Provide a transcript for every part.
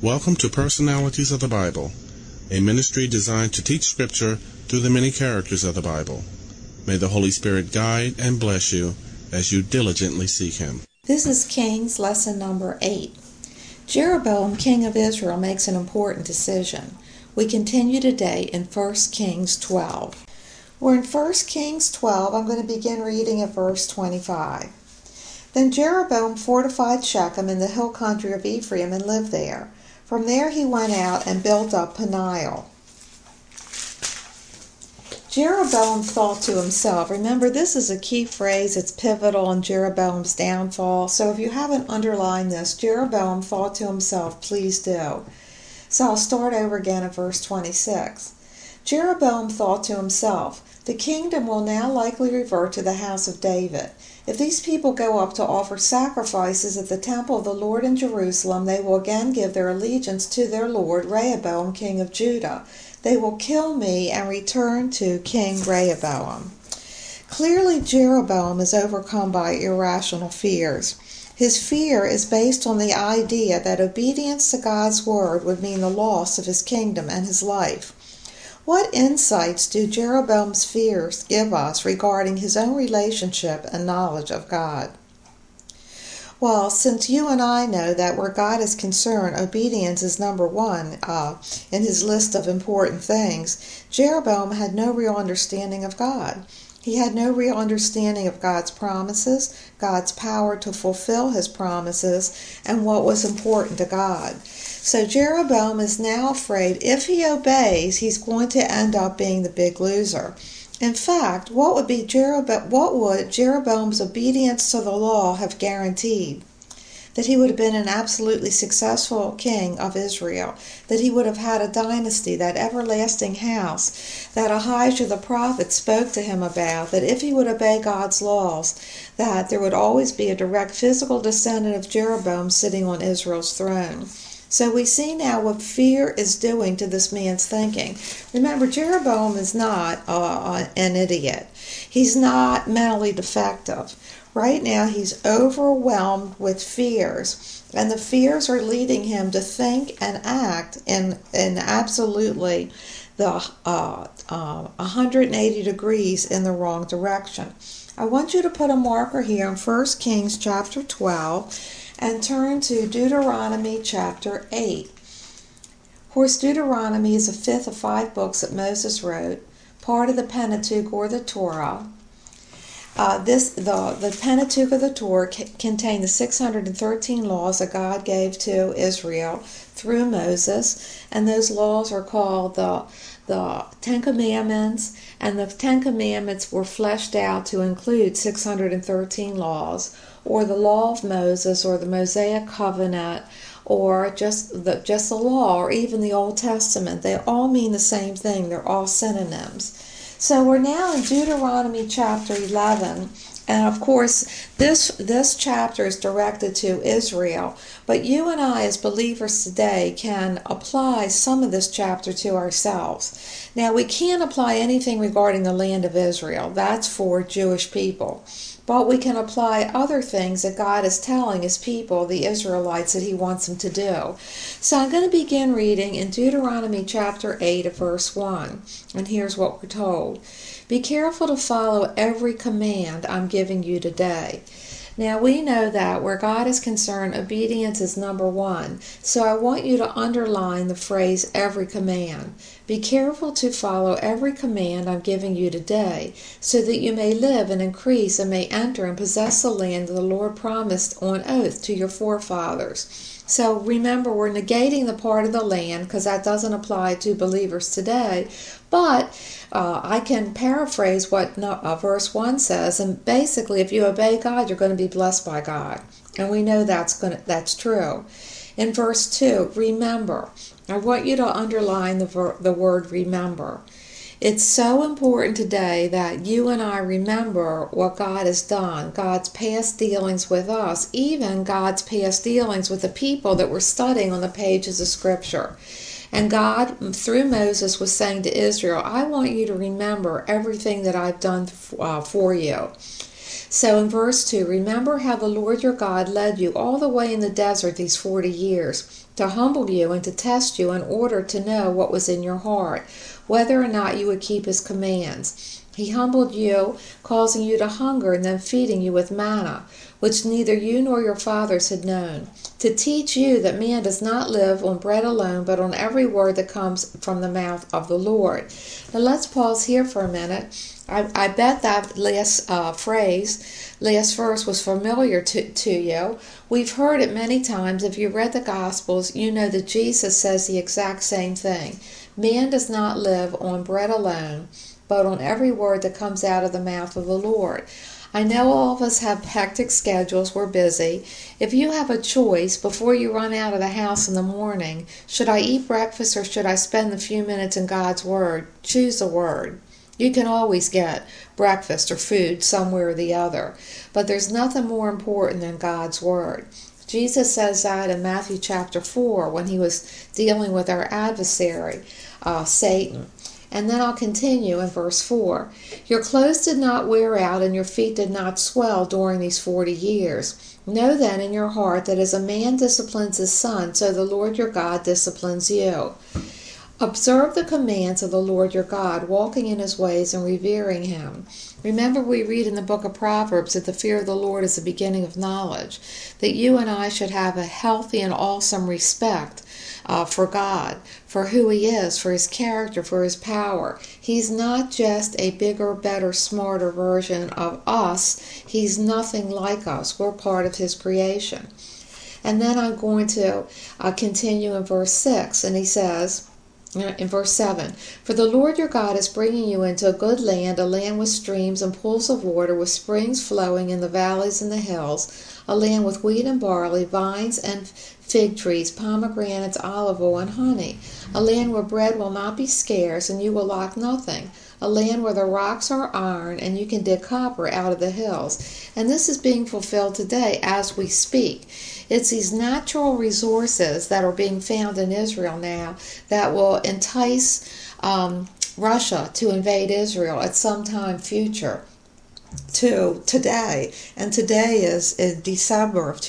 Welcome to Personalities of the Bible, a ministry designed to teach Scripture through the many characters of the Bible. May the Holy Spirit guide and bless you as you diligently seek Him. This is Kings lesson number 8. Jeroboam, king of Israel, makes an important decision. We continue today in 1 Kings 12. We're in 1 Kings 12. I'm going to begin reading at verse 25. Then Jeroboam fortified Shechem in the hill country of Ephraim and lived there. From there he went out and built up Peniel. Jeroboam thought to himself. Remember, this is a key phrase. It's pivotal in Jeroboam's downfall. So if you haven't underlined this, Jeroboam thought to himself, please do. So I'll start over again at verse 26. Jeroboam thought to himself, the kingdom will now likely revert to the house of David. If these people go up to offer sacrifices at the temple of the Lord in Jerusalem, they will again give their allegiance to their lord Rehoboam, king of Judah. They will kill me and return to King Rehoboam. Clearly, Jeroboam is overcome by irrational fears. His fear is based on the idea that obedience to God's word would mean the loss of his kingdom and his life. What insights do Jeroboam's fears give us regarding his own relationship and knowledge of God? Well, since you and I know that where God is concerned, obedience is number one in his list of important things, Jeroboam had no real understanding of God. He had no real understanding of God's promises, God's power to fulfill his promises, and what was important to God. So Jeroboam is now afraid if he obeys, he's going to end up being the big loser. In fact, what would Jeroboam's obedience to the law have guaranteed? That he would have been an absolutely successful king of Israel, that he would have had a dynasty, that everlasting house that Ahijah the prophet spoke to him about, that if he would obey God's laws, that there would always be a direct physical descendant of Jeroboam sitting on Israel's throne. So we see now what fear is doing to this man's thinking. Remember, Jeroboam is not an idiot. He's not mentally defective. Right now, he's overwhelmed with fears, and the fears are leading him to think and act in absolutely the 180 degrees in the wrong direction. I want you to put a marker here in 1 Kings chapter 12 and turn to Deuteronomy chapter 8. Of course, Deuteronomy is the fifth of 5 books that Moses wrote, part of the Pentateuch or the Torah. The Pentateuch of the Torah contained the 613 laws that God gave to Israel through Moses, and those laws are called the Ten Commandments, and the Ten Commandments were fleshed out to include 613 laws, or the Law of Moses, or the Mosaic Covenant, or just the law, or even the Old Testament. They all mean the same thing. They're all synonyms. So we're now in Deuteronomy chapter 11, and of course this chapter is directed to Israel, but you and I as believers today can apply some of this chapter to ourselves. Now, we can't apply anything regarding the land of Israel. That's for Jewish people. But we can apply other things that God is telling his people, the Israelites, that he wants them to do. So I'm going to begin reading in Deuteronomy chapter 8 of verse 1. And here's what we're told. Be careful to follow every command I'm giving you today. Now, we know that where God is concerned, obedience is number one. So I want you to underline the phrase, every command. Be careful to follow every command I'm giving you today, so that you may live and increase and may enter and possess the land that the Lord promised on oath to your forefathers. So remember, we're negating the part of the land because that doesn't apply to believers today. But I can paraphrase what verse 1 says, and basically, if you obey God, you're going to be blessed by God, and we know that's true. In verse 2, remember. I want you to underline the word remember. It's so important today that you and I remember what God has done, God's past dealings with us, even God's past dealings with the people that we're studying on the pages of Scripture. And God, through Moses, was saying to Israel, I want you to remember everything that I've done for you. So in verse 2, remember how the Lord your God led you all the way in the desert these 40 years to humble you and to test you in order to know what was in your heart, whether or not you would keep his commands. He humbled you, causing you to hunger and then feeding you with manna, which neither you nor your fathers had known, to teach you that man does not live on bread alone, but on every word that comes from the mouth of the Lord. Now let's pause here for a minute. I bet that last verse was familiar to you. We've heard it many times. If you read the Gospels, you know that Jesus says the exact same thing. Man does not live on bread alone, but on every word that comes out of the mouth of the Lord. I know all of us have hectic schedules. We're busy. If you have a choice before you run out of the house in the morning, should I eat breakfast or should I spend the few minutes in God's Word? Choose the Word. You can always get breakfast or food somewhere or the other, but there's nothing more important than God's Word. Jesus says that in Matthew chapter 4 when he was dealing with our adversary, Satan. And then I'll continue in verse 4. Your clothes did not wear out and your feet did not swell during these 40 years. Know then in your heart that as a man disciplines his son, so the Lord your God disciplines you. Observe the commands of the Lord your God, walking in his ways and revering him. Remember, we read in the book of Proverbs that the fear of the Lord is the beginning of knowledge, that you and I should have a healthy and awesome respect for God, for who he is, for his character, for his power. He's not just a bigger, better, smarter version of us. He's nothing like us. We're part of his creation. And then I'm going to continue in verse 6, and he says, in verse 7, for the Lord your God is bringing you into a good land, a land with streams and pools of water, with springs flowing in the valleys and the hills, a land with wheat and barley, vines and fig trees, pomegranates, olive oil, and honey, a land where bread will not be scarce and you will lack nothing, a land where the rocks are iron and you can dig copper out of the hills. And this is being fulfilled today as we speak. It's these natural resources that are being found in Israel now that will entice Russia to invade Israel at some time future to today. And today is in December of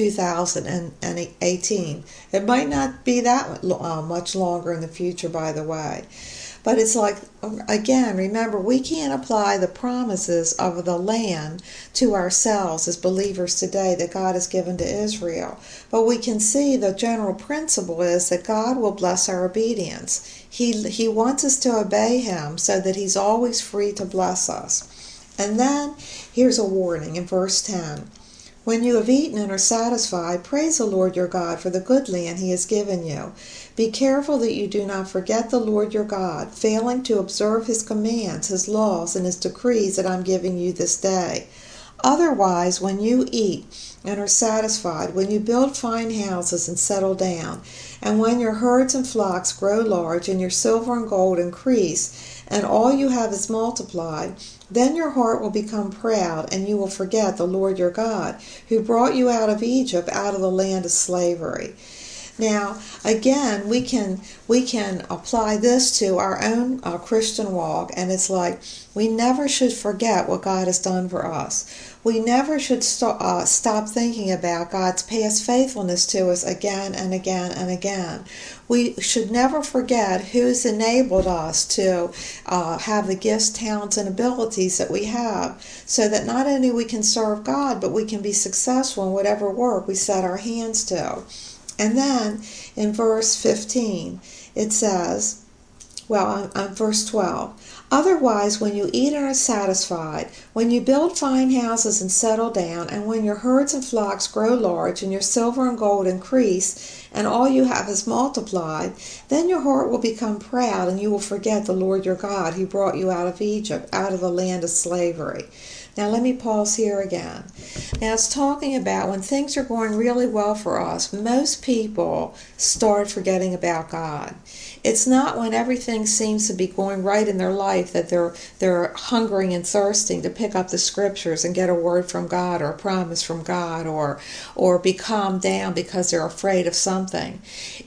2018. It might not be that much longer in the future, by the way. But it's like, again, remember, we can't apply the promises of the land to ourselves as believers today that God has given to Israel. But we can see the general principle is that God will bless our obedience. He wants us to obey him so that he's always free to bless us. And then here's a warning in verse 10. When you have eaten and are satisfied, praise the Lord your God for the good land he has given you. Be careful that you do not forget the Lord your God, failing to observe his commands, his laws, and his decrees that I'm giving you this day. Otherwise, when you eat and are satisfied, when you build fine houses and settle down, and when your herds and flocks grow large, and your silver and gold increase, and all you have is multiplied, then your heart will become proud, and you will forget the Lord your God, who brought you out of Egypt, out of the land of slavery. Now, again, we can apply this to our own Christian walk, and it's like we never should forget what God has done for us. We never should stop thinking about God's past faithfulness to us again and again and again. We should never forget who's enabled us to have the gifts, talents, and abilities that we have, so that not only we can serve God, but we can be successful in whatever work we set our hands to. And then in verse 15, it says, verse 12, otherwise, when you eat and are satisfied, when you build fine houses and settle down, and when your herds and flocks grow large, and your silver and gold increase, and all you have is multiplied, then your heart will become proud, and you will forget the Lord your God, who brought you out of Egypt, out of the land of slavery. Now let me pause here again. Now it's talking about when things are going really well for us, most people start forgetting about God. It's not when everything seems to be going right in their life that they're hungering and thirsting to pick up the scriptures and get a word from God or a promise from God or be calmed down because they're afraid of something.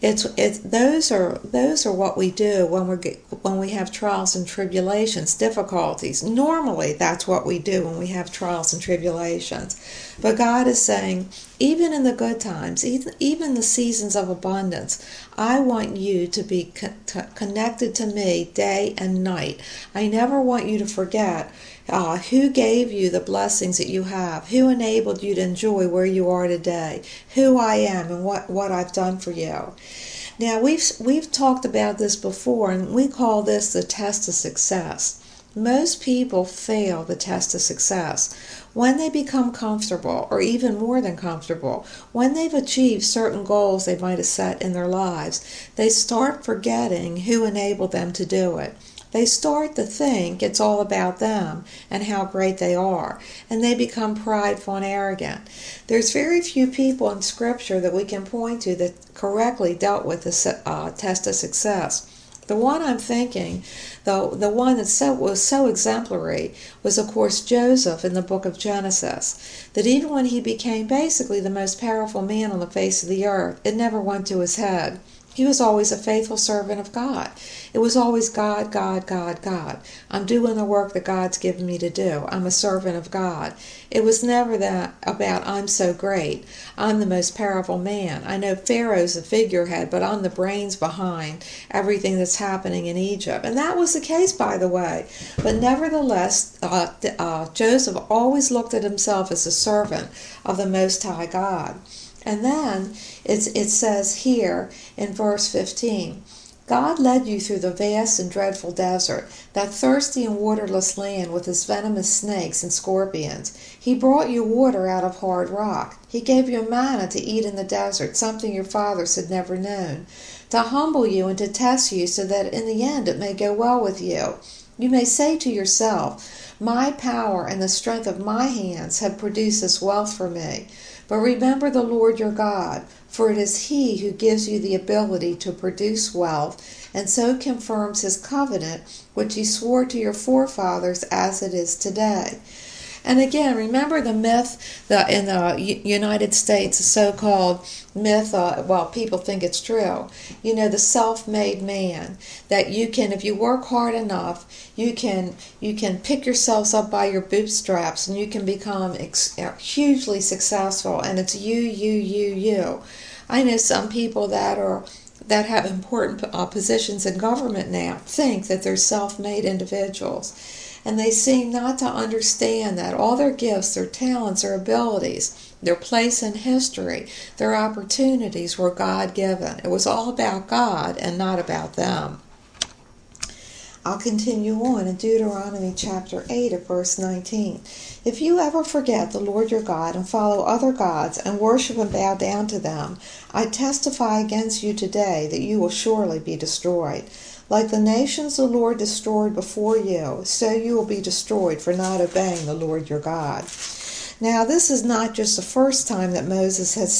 Those are what we do when we have trials and tribulations, difficulties. Normally that's what we do when when we have trials and tribulations. But God is saying, even in the good times, even the seasons of abundance, I want you to be connected to me day and night. I never want you to forget who gave you the blessings that you have, who enabled you to enjoy where you are today, who I am and what I've done for you. Now, we've talked about this before, and we call this the test of success. Most people fail the test of success when they become comfortable, or even more than comfortable. When they've achieved certain goals they might have set in their lives, they start forgetting who enabled them to do it. They start to think it's all about them and how great they are, and they become prideful and arrogant. There's very few people in Scripture that we can point to that correctly dealt with the test of success. The one I'm thinking, the one that was so exemplary, was of course Joseph in the book of Genesis. That even when he became basically the most powerful man on the face of the earth, it never went to his head. He was always a faithful servant of God. It was always God, God, God, God. I'm doing the work that God's given me to do. I'm a servant of God. It was never that about I'm so great. I'm the most powerful man. I know Pharaoh's a figurehead, but I'm the brains behind everything that's happening in Egypt. And that was the case, by the way. But nevertheless, Joseph always looked at himself as a servant of the Most High God. And then it says here in verse 15, God led you through the vast and dreadful desert, that thirsty and waterless land with its venomous snakes and scorpions. He brought you water out of hard rock. He gave you manna to eat in the desert, something your fathers had never known, to humble you and to test you so that in the end it may go well with you. You may say to yourself, my power and the strength of my hands have produced this wealth for me. But remember the Lord your God, for it is He who gives you the ability to produce wealth, and so confirms His covenant, which He swore to your forefathers as it is today. And again, remember the myth that in the United States, the so-called myth, people think it's true, the self-made man, that you can, if you work hard enough, you can pick yourselves up by your bootstraps and you can become hugely successful, and it's you. I know some people that have important positions in government now think that they're self-made individuals. And they seem not to understand that all their gifts, their talents, their abilities, their place in history, their opportunities were God-given. It was all about God and not about them. I'll continue on in Deuteronomy chapter 8 at verse 19. If you ever forget the Lord your God and follow other gods and worship and bow down to them, I testify against you today that you will surely be destroyed. Like the nations the Lord destroyed before you, so you will be destroyed for not obeying the Lord your God. Now, this is not just the first time that Moses has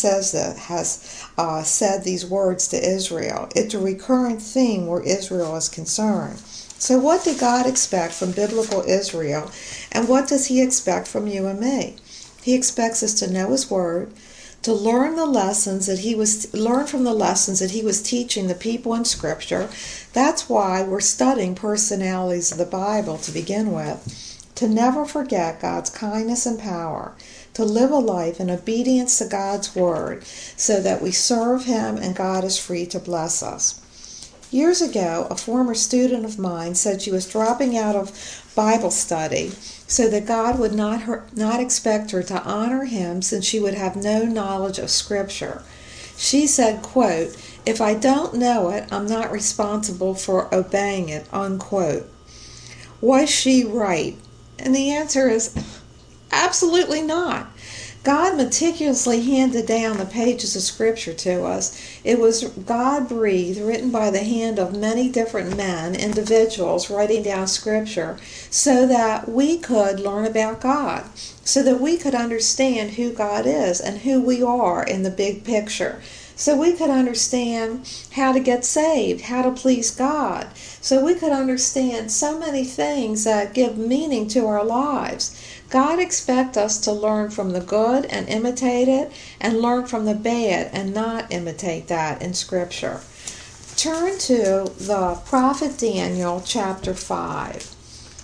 said these words to Israel. It's a recurrent theme where Israel is concerned. So what did God expect from biblical Israel, and what does He expect from you and me? He expects us to know His Word, to learn from the lessons that He was teaching the people in Scripture. That's why we're studying personalities of the Bible to begin with. To never forget God's kindness and power. To live a life in obedience to God's Word so that we serve Him and God is free to bless us. Years ago, a former student of mine said she was dropping out of Bible study so that God would not expect her to honor Him since she would have no knowledge of Scripture. She said, quote, if I don't know it, I'm not responsible for obeying it, unquote. Was she right? And the answer is absolutely not. God meticulously handed down the pages of Scripture to us. It was God-breathed, written by the hand of many different men, individuals, writing down Scripture so that we could learn about God, so that we could understand who God is and who we are in the big picture. So we could understand how to get saved, how to please God. So we could understand so many things that give meaning to our lives. God expects us to learn from the good and imitate it, and learn from the bad and not imitate that in Scripture. Turn to the prophet Daniel chapter 5.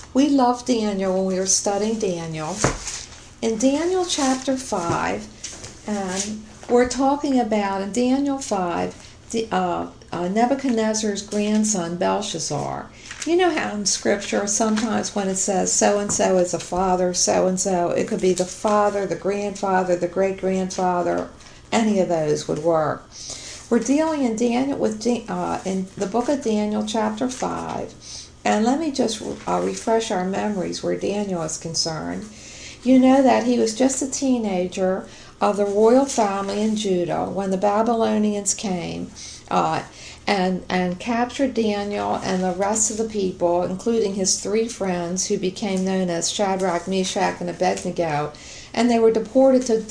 We loved Daniel when we were studying Daniel. In Daniel chapter 5, and we're talking about in Daniel 5, Nebuchadnezzar's grandson Belshazzar. You know how in Scripture sometimes when it says so-and-so is a father, so-and-so, it could be the father, the grandfather, the great-grandfather, any of those would work. We're dealing in Daniel in the book of Daniel chapter 5, and let me just refresh our memories where Daniel is concerned. You know that he was just a teenager of the royal family in Judah when the Babylonians came and captured Daniel and the rest of the people, including his 3 friends who became known as Shadrach, Meshach, and Abednego, and they were deported to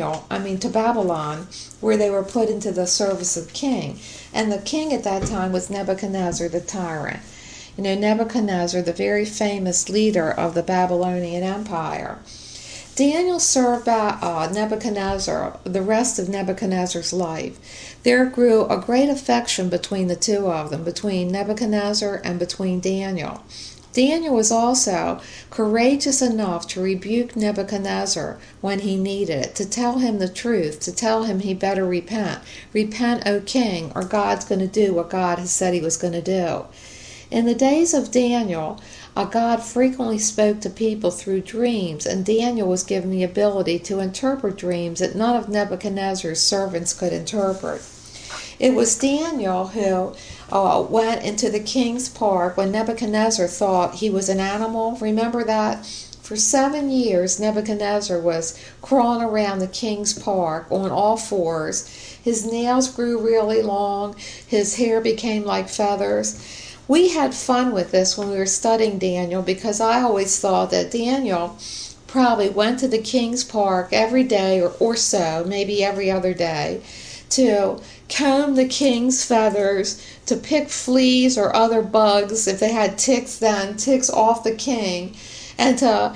Babylon, where they were put into the service of the king. And the king at that time was Nebuchadnezzar the tyrant. You know, Nebuchadnezzar, the very famous leader of the Babylonian Empire. Daniel served Nebuchadnezzar the rest of Nebuchadnezzar's life. There grew a great affection between the two of them, between Nebuchadnezzar and between Daniel. Daniel was also courageous enough to rebuke Nebuchadnezzar when he needed it, to tell him the truth, to tell him he better repent. Repent, O king, or God's going to do what God has said he was going to do. In the days of Daniel, God frequently spoke to people through dreams, and Daniel was given the ability to interpret dreams that none of Nebuchadnezzar's servants could interpret. It was Daniel who went into the king's park when Nebuchadnezzar thought he was an animal. Remember that? For 7 years, Nebuchadnezzar was crawling around the king's park on all fours. His nails grew really long. His hair became like feathers. We had fun with this when we were studying Daniel because I always thought that Daniel probably went to the king's park every day or so, maybe every other day, to comb the king's feathers, to pick fleas or other bugs, if they had ticks then, ticks off the king, and to,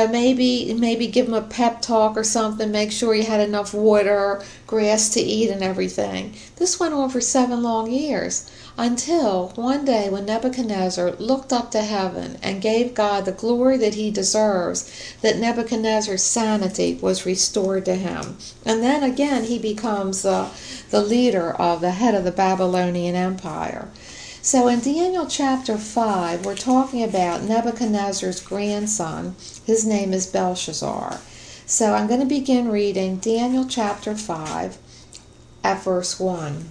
maybe give him a pep talk or something, make sure he had enough water, grass to eat and everything. This went on for 7 long years. Until one day when Nebuchadnezzar looked up to heaven and gave God the glory that he deserves, that Nebuchadnezzar's sanity was restored to him. And then again he becomes the leader of the head of the Babylonian Empire. So in Daniel chapter 5, we're talking about Nebuchadnezzar's grandson. His name is Belshazzar. So I'm going to begin reading Daniel chapter 5 at verse 1.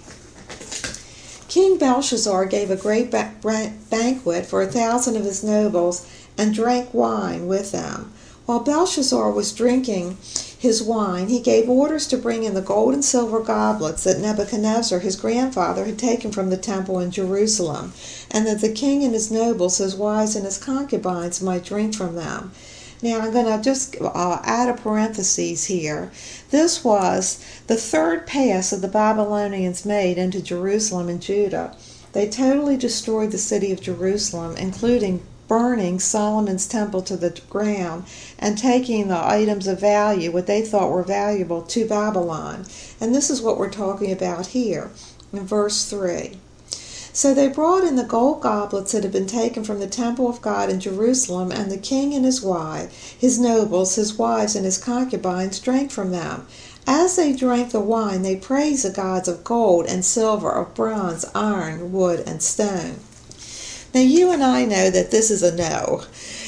King Belshazzar gave a great banquet for 1,000 of his nobles and drank wine with them. While Belshazzar was drinking his wine, he gave orders to bring in the gold and silver goblets that Nebuchadnezzar, his grandfather, had taken from the temple in Jerusalem, and that the king and his nobles, his wives, and his concubines might drink from them. Now I'm going to just add a parenthesis here. This was the 3rd pass that the Babylonians made into Jerusalem and Judah. They totally destroyed the city of Jerusalem, including burning Solomon's temple to the ground and taking the items of value, what they thought were valuable, to Babylon. And this is what we're talking about here in verse 3. So they brought in the gold goblets that had been taken from the temple of God in Jerusalem, and the king and his wife, his nobles, his wives, and his concubines drank from them. As they drank the wine, they praised the gods of gold and silver, of bronze, iron, wood, and stone. Now you and I know that this is a no.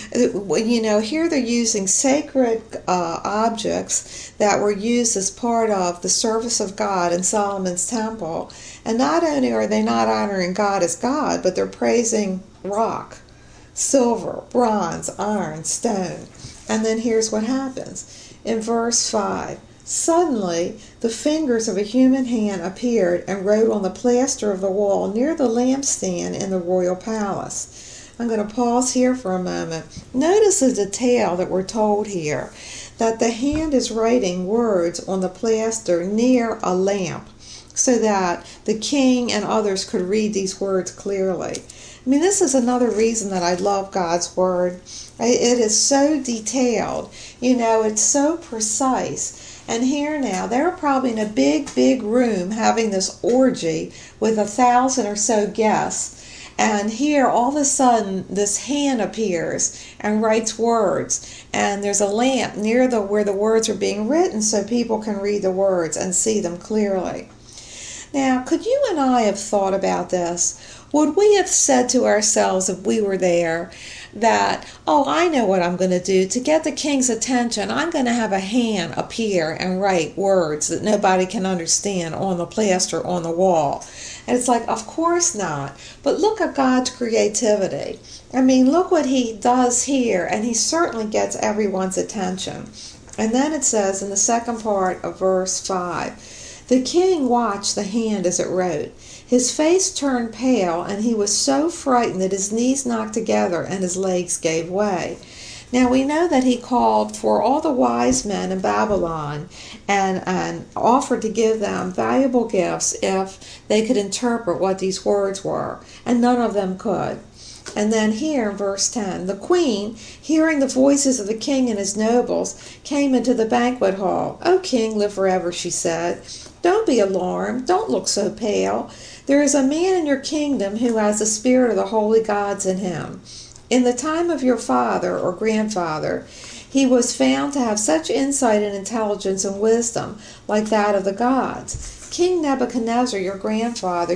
Here they're using sacred objects that were used as part of the service of God in Solomon's temple. And not only are they not honoring God as God, but they're praising rock, silver, bronze, iron, stone. And then here's what happens. In verse 5, suddenly the fingers of a human hand appeared and wrote on the plaster of the wall near the lampstand in the royal palace. I'm going to pause here for a moment. Notice the detail that we're told here, that the hand is writing words on the plaster near a lamp so that the king and others could read these words clearly. I mean, this is another reason that I love God's Word. It is so detailed. It's so precise. And here now, they're probably in a big, big room having this orgy with 1,000 or so guests. And here, all of a sudden, this hand appears and writes words. And there's a lamp near where the words are being written so people can read the words and see them clearly. Now, could you and I have thought about this? Would we have said to ourselves if we were there that, oh, I know what I'm going to do. To get the king's attention, I'm going to have a hand appear and write words that nobody can understand on the plaster on the wall. And it's like, of course not. But look at God's creativity. I mean, look what he does here, and he certainly gets everyone's attention. And then it says in the second part of verse 5, the king watched the hand as it wrote. His face turned pale, and he was so frightened that his knees knocked together and his legs gave way. Now we know that he called for all the wise men in Babylon and offered to give them valuable gifts if they could interpret what these words were, and none of them could. And then here in verse 10, the queen, hearing the voices of the king and his nobles, came into the banquet hall. "O king, live forever," she said. "Don't be alarmed. Don't look so pale. There is a man in your kingdom who has the spirit of the holy gods in him. In the time of your father or grandfather, he was found to have such insight and intelligence and wisdom like that of the gods. King Nebuchadnezzar, your grandfather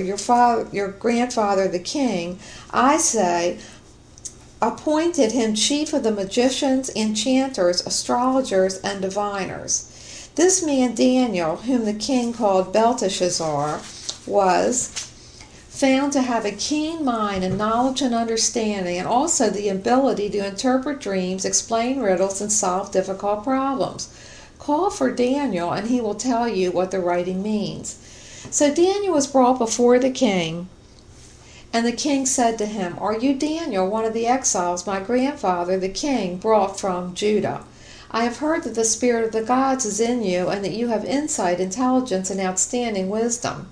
the king, I say, appointed him chief of the magicians, enchanters, astrologers, and diviners. This man Daniel, whom the king called Belteshazzar, was found to have a keen mind and knowledge and understanding, and also the ability to interpret dreams, explain riddles, and solve difficult problems. Call for Daniel, and he will tell you what the writing means." So Daniel was brought before the king, and the king said to him, "Are you Daniel, one of the exiles my grandfather, the king, brought from Judah? I have heard that the spirit of the gods is in you, and that you have insight, intelligence, and outstanding wisdom.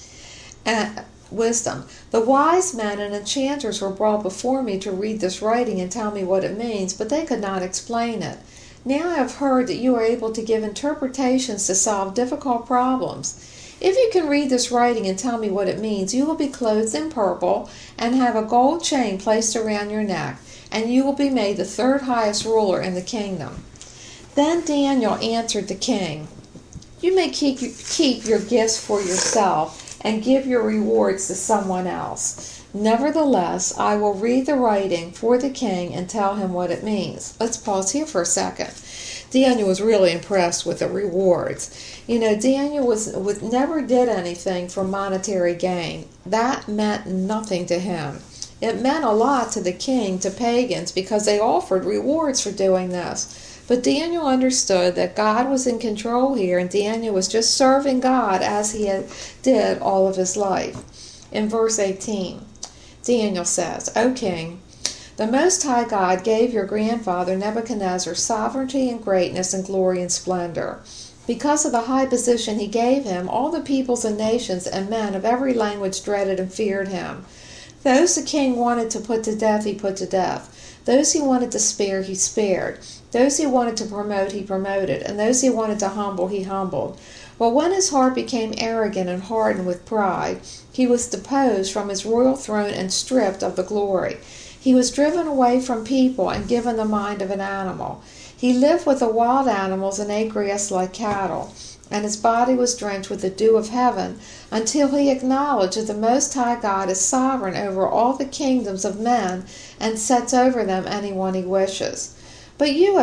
The wise men and enchanters were brought before me to read this writing and tell me what it means, but they could not explain it. Now I have heard that you are able to give interpretations to solve difficult problems. If you can read this writing and tell me what it means, you will be clothed in purple and have a gold chain placed around your neck, and you will be made the third highest ruler in the kingdom." Then Daniel answered the king, "You may keep your gifts for yourself and give your rewards to someone else. Nevertheless, I will read the writing for the king and tell him what it means." Let's pause here for a second. Daniel was really impressed with the rewards. You know, Daniel never did anything for monetary gain. That meant nothing to him. It meant a lot to the king, to pagans, because they offered rewards for doing this. But Daniel understood that God was in control here, and Daniel was just serving God as he did all of his life. In verse 18, Daniel says, "O king, the Most High God gave your grandfather Nebuchadnezzar sovereignty and greatness and glory and splendor. Because of the high position he gave him, all the peoples and nations and men of every language dreaded and feared him. Those the king wanted to put to death, he put to death. Those he wanted to spare, he spared. Those he wanted to promote, he promoted. And those he wanted to humble, he humbled. But when his heart became arrogant and hardened with pride, he was deposed from his royal throne and stripped of the glory. He was driven away from people and given the mind of an animal. He lived with the wild animals and ate grass like cattle, and his body was drenched with the dew of heaven, until he acknowledged that the Most High God is sovereign over all the kingdoms of men and sets over them anyone he wishes. But you,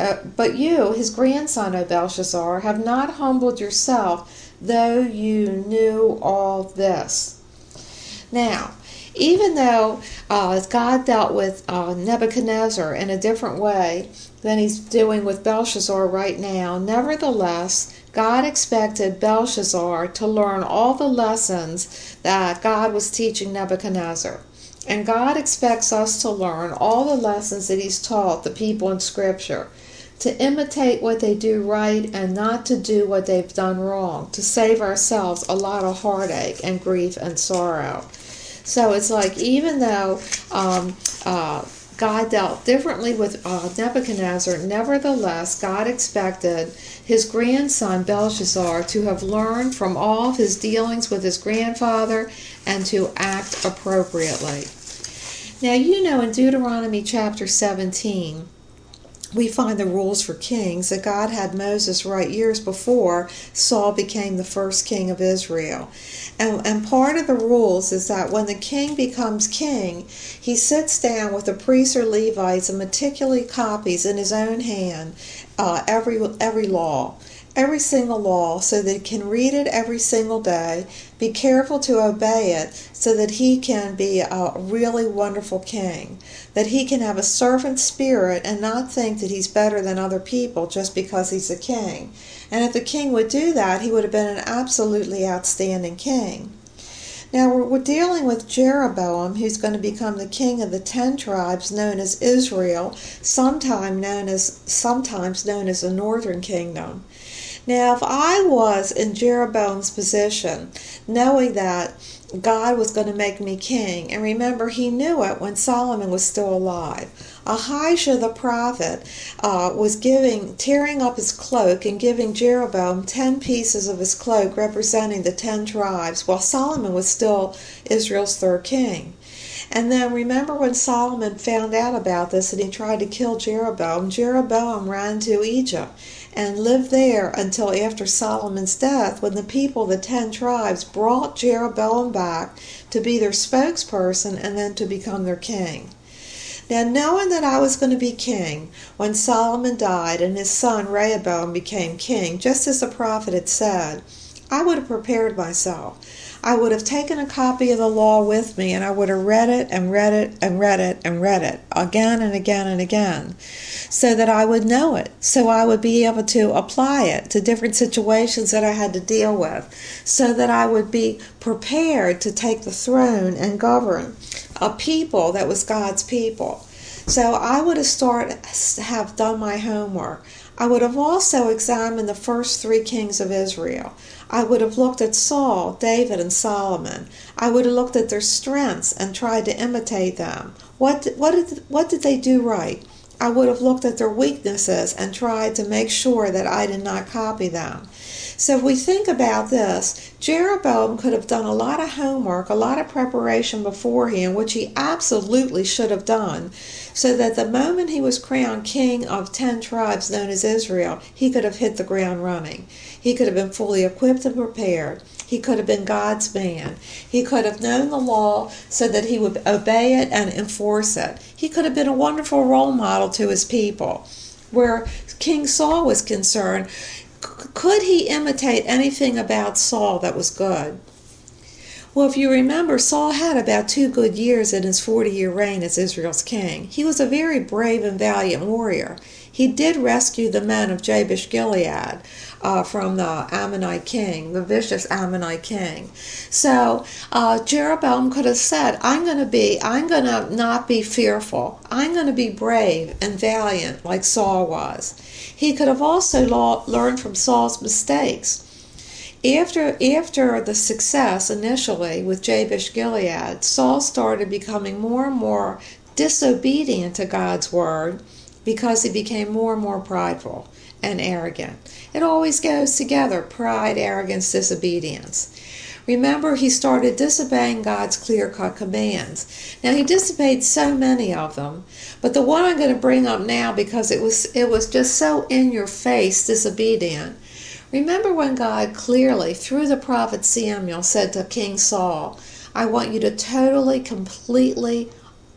his grandson, O Belshazzar, have not humbled yourself, though you knew all this." Now, even though God dealt with Nebuchadnezzar in a different way than he's doing with Belshazzar right now, nevertheless, God expected Belshazzar to learn all the lessons that God was teaching Nebuchadnezzar. And God expects us to learn all the lessons that he's taught the people in Scripture, to imitate what they do right and not to do what they've done wrong, to save ourselves a lot of heartache and grief and sorrow. So it's like, even though God dealt differently with Nebuchadnezzar. Nevertheless, God expected his grandson Belshazzar to have learned from all of his dealings with his grandfather and to act appropriately. Now, you know, in Deuteronomy chapter 17, we find the rules for kings that God had Moses write years before Saul became the first king of Israel. And part of the rules is that when the king becomes king, he sits down with the priests or Levites and meticulously copies in his own hand every law. Every single law, so that he can read it every single day, be careful to obey it, so that he can be a really wonderful king, that he can have a servant spirit and not think that he's better than other people just because he's a king. And if the king would do that, he would have been an absolutely outstanding king. Now we're dealing with Jeroboam, who's going to become the king of the 10 tribes known as Israel, sometimes known as the Northern Kingdom. Now, if I was in Jeroboam's position, knowing that God was going to make me king, and remember, he knew it when Solomon was still alive. Ahijah the prophet was tearing up his cloak and giving Jeroboam 10 pieces of his cloak representing the 10 tribes, while Solomon was still Israel's third king. And then remember when Solomon found out about this and he tried to kill Jeroboam, Jeroboam ran to Egypt and lived there until after Solomon's death, when the people, the 10 tribes, brought Jeroboam back to be their spokesperson and then to become their king. Now, knowing that I was going to be king when Solomon died and his son Rehoboam became king, just as the prophet had said, I would have prepared myself. I would have taken a copy of the law with me, and I would have read it and read it and read it and read it again and again and again, so that I would know it, so I would be able to apply it to different situations that I had to deal with, so that I would be prepared to take the throne and govern a people that was God's people. So I would have done my homework. I would have also examined the first 3 kings of Israel. I would have looked at Saul, David, and Solomon. I would have looked at their strengths and tried to imitate them. What did they do right? I would have looked at their weaknesses and tried to make sure that I did not copy them. So if we think about this, Jeroboam could have done a lot of homework, a lot of preparation beforehand, which he absolutely should have done, so that the moment he was crowned king of 10 tribes known as Israel, he could have hit the ground running. He could have been fully equipped and prepared. He could have been God's man. He could have known the law so that he would obey it and enforce it. He could have been a wonderful role model to his people. Where King Saul was concerned, could he imitate anything about Saul that was good? Well, if you remember, Saul had about 2 good years in his 40-year reign as Israel's king. He was a very brave and valiant warrior. He did rescue the men of Jabesh Gilead from the Ammonite king, the vicious Ammonite king. So Jeroboam could have said, I'm going to not be fearful. I'm going to be brave and valiant like Saul was. He could have also learned from Saul's mistakes. After the success initially with Jabesh Gilead, Saul started becoming more and more disobedient to God's word because he became more and more prideful and arrogant. It always goes together, pride, arrogance, disobedience. Remember, he started disobeying God's clear-cut commands. Now, he disobeyed so many of them, but the one I'm going to bring up now, because it was just so in-your-face disobedient. Remember when God clearly, through the prophet Samuel, said to King Saul, I want you to totally, completely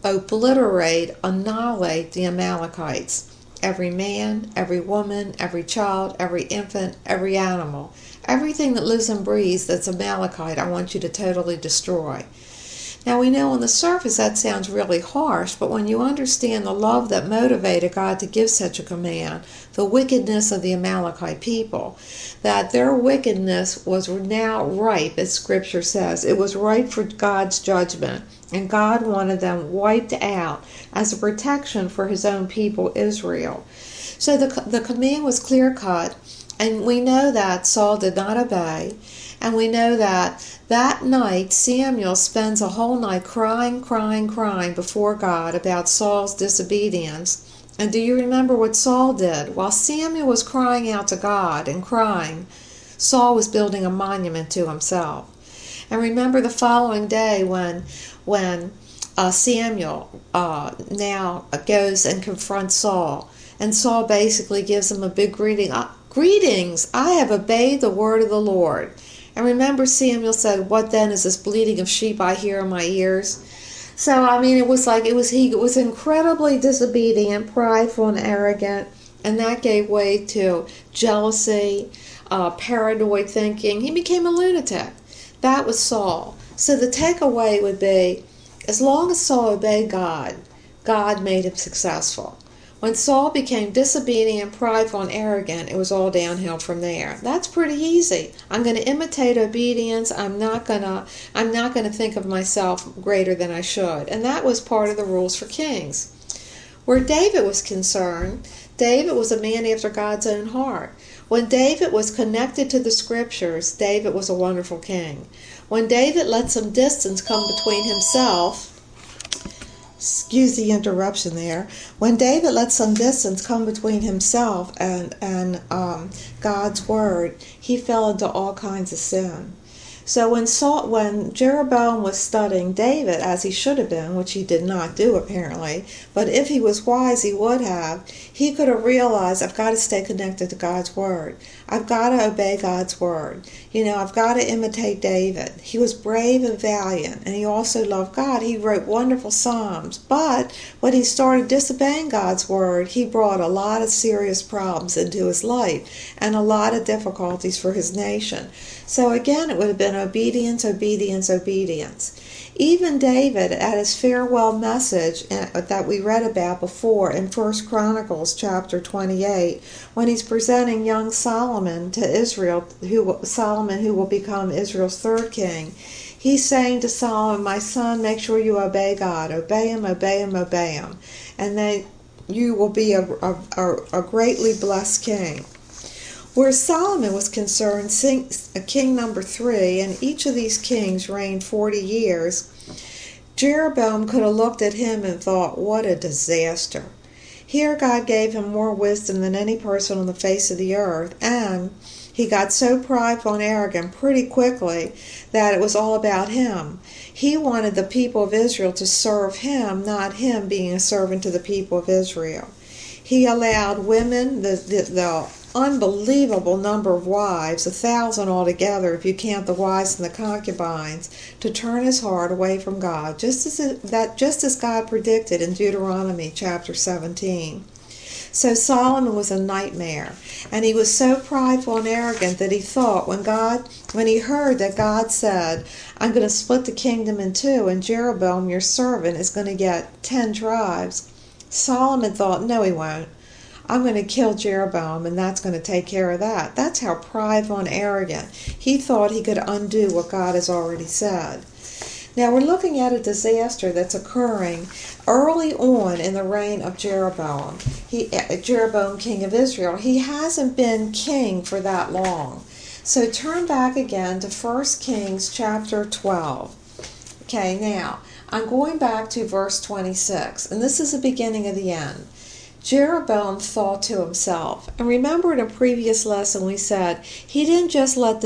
annihilate the Amalekites. Every man, every woman, every child, every infant, every animal. Everything that lives and breathes that's Amalekite, I want you to totally destroy. Now we know on the surface that sounds really harsh, but when you understand the love that motivated God to give such a command, the wickedness of the Amalekite people, that their wickedness was now ripe, as Scripture says. It was ripe for God's judgment, and God wanted them wiped out as a protection for his own people, Israel. So the command was clear-cut, and we know that Saul did not obey. And we know that night Samuel spends a whole night crying before God about Saul's disobedience. And do you remember what Saul did? While Samuel was crying out to God and crying, Saul was building a monument to himself. And remember the following day when Samuel now goes and confronts Saul. And Saul basically gives him a big greeting. Greetings, I have obeyed the word of the Lord. And remember Samuel said, what then is this bleating of sheep I hear in my ears? So, I mean, he was incredibly disobedient, prideful, and arrogant. And that gave way to jealousy, paranoid thinking. He became a lunatic. That was Saul. So the takeaway would be, as long as Saul obeyed God, God made him successful. When Saul became disobedient, prideful, and arrogant, it was all downhill from there. That's pretty easy. I'm going to imitate obedience. I'm not going to think of myself greater than I should. And that was part of the rules for kings. Where David was concerned, David was a man after God's own heart. When David was connected to the scriptures, David was a wonderful king. When David let some distance come between himself, excuse the interruption there. When David let some distance come between himself and God's word, he fell into all kinds of sin. So when Jeroboam was studying David, as he should have been, which he did not do apparently, but if he was wise, he would have, he could have realized, I've got to stay connected to God's word. I've got to obey God's word. I've got to imitate David. He was brave and valiant, and he also loved God. He wrote wonderful psalms. But when he started disobeying God's word, he brought a lot of serious problems into his life and a lot of difficulties for his nation. So again, it would have been obedience, obedience, obedience. Even David, at his farewell message that we read about before in 1 Chronicles chapter 28, when he's presenting young Solomon to Israel, Solomon who will become Israel's third king, he's saying to Solomon, my son, make sure you obey God. Obey him, obey him, obey him. And then you will be a greatly blessed king. Where Solomon was concerned, king number 3, and each of these kings reigned 40 years, Jeroboam could have looked at him and thought, what a disaster. Here God gave him more wisdom than any person on the face of the earth, and he got so prideful and arrogant pretty quickly that it was all about him. He wanted the people of Israel to serve him, not him being a servant to the people of Israel. He allowed women, the unbelievable number of wives, 1,000 altogether if you count the wives and the concubines, to turn his heart away from God, just as God predicted in Deuteronomy chapter 17. So Solomon was a nightmare, and he was so prideful and arrogant that he thought when he heard that God said, I'm going to split the kingdom in two, and Jeroboam, your servant, is going to get 10 tribes, Solomon thought, no, he won't. I'm going to kill Jeroboam, and that's going to take care of that. That's how prideful and arrogant. He thought he could undo what God has already said. Now we're looking at a disaster that's occurring early on in the reign of Jeroboam. Jeroboam, king of Israel. He hasn't been king for that long. So turn back again to 1 Kings chapter 12. Okay, now I'm going back to verse 26, and this is the beginning of the end. Jeroboam thought to himself, and remember in a previous lesson we said he didn't just let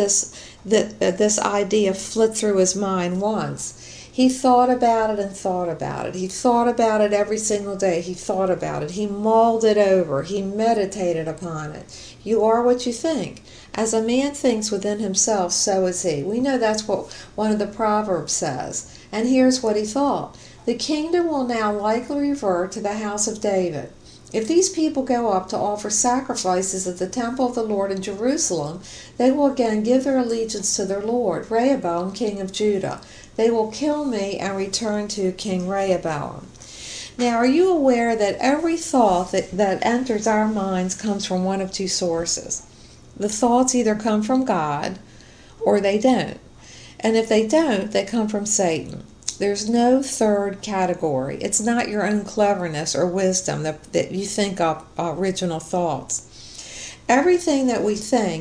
this idea flit through his mind once. He thought about it and thought about it. He thought about it every single day. He thought about it. He mulled it over. He meditated upon it. You are what you think. As a man thinks within himself, so is he. We know that's what one of the Proverbs says. And here's what he thought. The kingdom will now likely revert to the house of David. If these people go up to offer sacrifices at the temple of the Lord in Jerusalem, they will again give their allegiance to their Lord, Rehoboam, king of Judah. They will kill me and return to King Rehoboam. Now, are you aware that every thought that enters our minds comes from one of two sources? The thoughts either come from God or they don't. And if they don't, they come from Satan. There's no third category. It's not your own cleverness or wisdom that you think up original thoughts. Everything that we think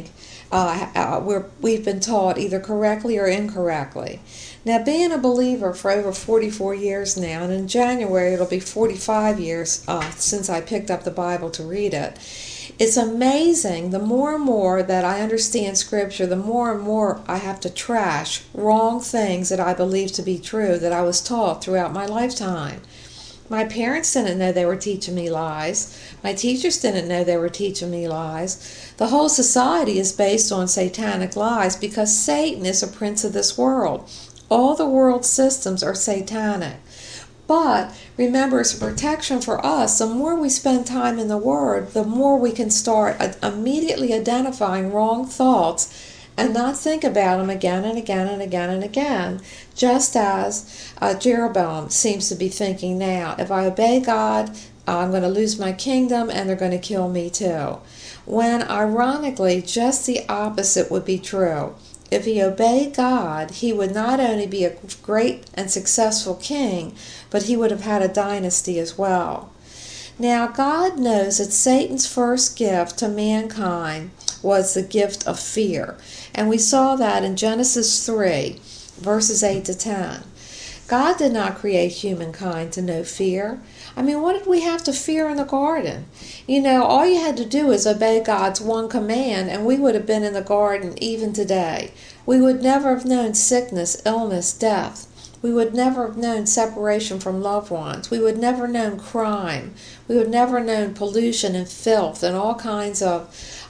we've been taught either correctly or incorrectly. Now, being a believer for over 44 years now, and in January it'll be 45 years since I picked up the Bible to read it, it's amazing. The more and more that I understand Scripture, the more and more I have to trash wrong things that I believe to be true that I was taught throughout my lifetime. My parents didn't know they were teaching me lies. My teachers didn't know they were teaching me lies. The whole society is based on satanic lies because Satan is a prince of this world. All the world systems are satanic. But remember, it's a protection for us. The more we spend time in the Word, the more we can start immediately identifying wrong thoughts and not think about them again and again and again and again, just as Jeroboam seems to be thinking now. If I obey God, I'm going to lose my kingdom and they're going to kill me too. When ironically, just the opposite would be true. If he obeyed God, he would not only be a great and successful king, but he would have had a dynasty as well. Now, God knows that Satan's first gift to mankind was the gift of fear. And we saw that in Genesis 3, verses 8 to 10. God did not create humankind to know fear. I mean, what did we have to fear in the garden? You know, all you had to do is obey God's one command, and we would have been in the garden even today. We would never have known sickness, illness, death. We would never have known separation from loved ones. We would never have known crime. We would never have known pollution and filth and all kinds of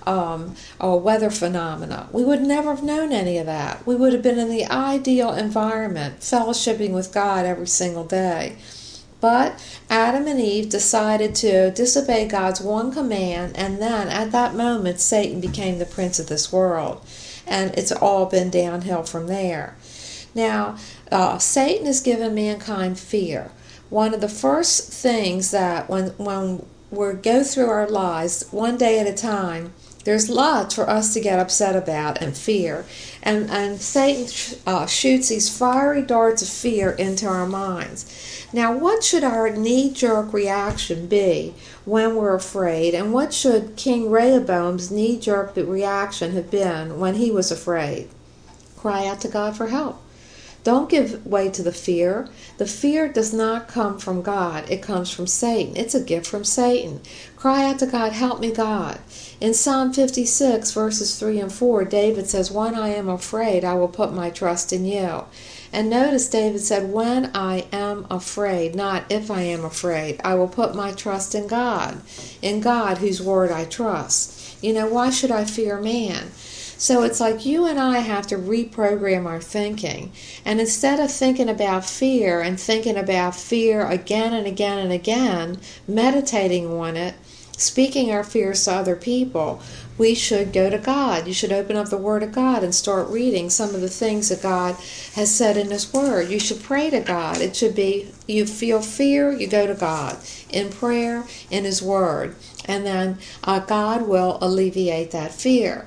weather phenomena. We would never have known any of that. We would have been in the ideal environment, fellowshipping with God every single day. But Adam and Eve decided to disobey God's one command, and then at that moment Satan became the prince of this world. And it's all been downhill from there. Now, Satan has given mankind fear. One of the first things that when we go through our lives, one day at a time, there's lots for us to get upset about and fear. And Satan shoots these fiery darts of fear into our minds. Now, what should our knee-jerk reaction be when we're afraid? And what should King Rehoboam's knee-jerk reaction have been when he was afraid? Cry out to God for help. Don't give way to the fear. The fear does not come from God. It comes from Satan. It's a gift from Satan. Cry out to God, help me, God. In Psalm 56, verses 3 and 4, David says, when I am afraid, I will put my trust in you. And notice David said, when I am afraid, not if I am afraid. I will put my trust in God whose word I trust. You know, why should I fear man? So it's like you and I have to reprogram our thinking. And instead of thinking about fear and thinking about fear again and again and again, meditating on it, speaking our fears to other people, we should go to God. You should open up the Word of God and start reading some of the things that God has said in His Word. You should pray to God. It should be, you feel fear, you go to God in prayer, in His Word. And then God will alleviate that fear.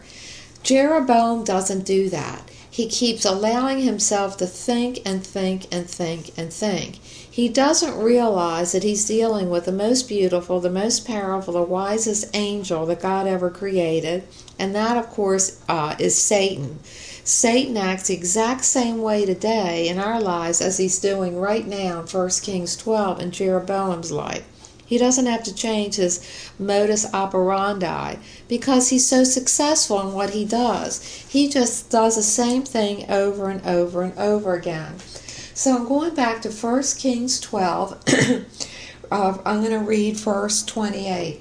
Jeroboam doesn't do that. He keeps allowing himself to think and think and think and think. He doesn't realize that he's dealing with the most beautiful, the most powerful, the wisest angel that God ever created, and that, of course, is Satan. Satan acts the exact same way today in our lives as he's doing right now in 1 Kings 12 in Jeroboam's life. He doesn't have to change his modus operandi because he's so successful in what he does. He just does the same thing over and over and over again. So I'm going back to 1 Kings 12. I'm going to read verse 28.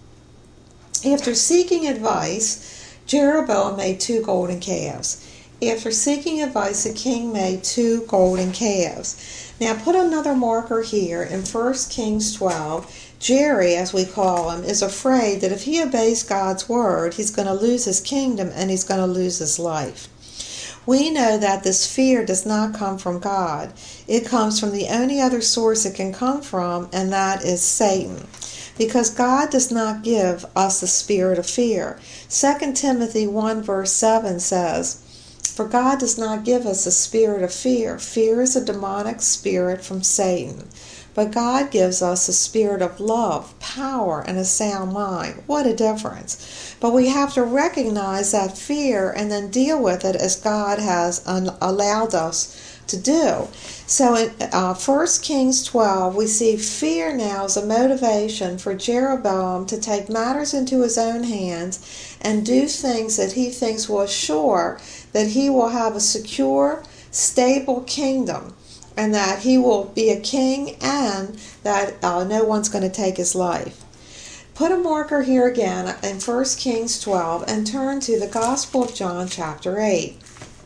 After seeking advice, Jeroboam made 2 golden calves. After seeking advice, the king made 2 golden calves. Now put another marker here in 1 Kings 12. Jerry, as we call him, is afraid that if he obeys God's word, he's going to lose his kingdom and he's going to lose his life. We know that this fear does not come from God. It comes from the only other source it can come from, and that is Satan. Because God does not give us the spirit of fear. 2 Timothy 1 verse 7 says, for God does not give us a spirit of fear. Fear is a demonic spirit from Satan. but God gives us a spirit of love, power, and a sound mind. What a difference. But we have to recognize that fear and then deal with it as God has allowed us to do. So in 1 Kings 12, we see fear now as a motivation for Jeroboam to take matters into his own hands and do things that he thinks will assure that he will have a secure, stable kingdom, and that he will be a king, and that no one's going to take his life. Put a marker here again in 1 Kings 12 and turn to the Gospel of John chapter 8.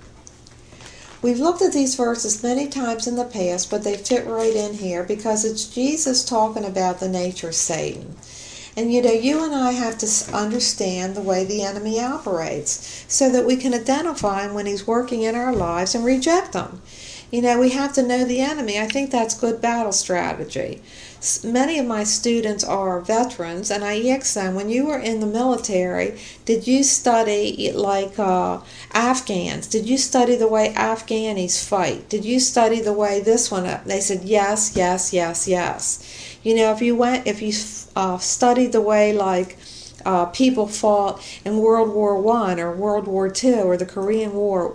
We've looked at these verses many times in the past, but they fit right in here because it's Jesus talking about the nature of Satan. And you and I have to understand the way the enemy operates so that we can identify him when he's working in our lives and reject him. We have to know the enemy. I think that's good battle strategy. Many of my students are veterans, and I ask them, when you were in the military, did you study like Afghans? Did you study the way Afghanis fight? Did you study the way this one? They said yes, yes, yes, yes. If you studied the way like people fought in World War I or World War II or the Korean War,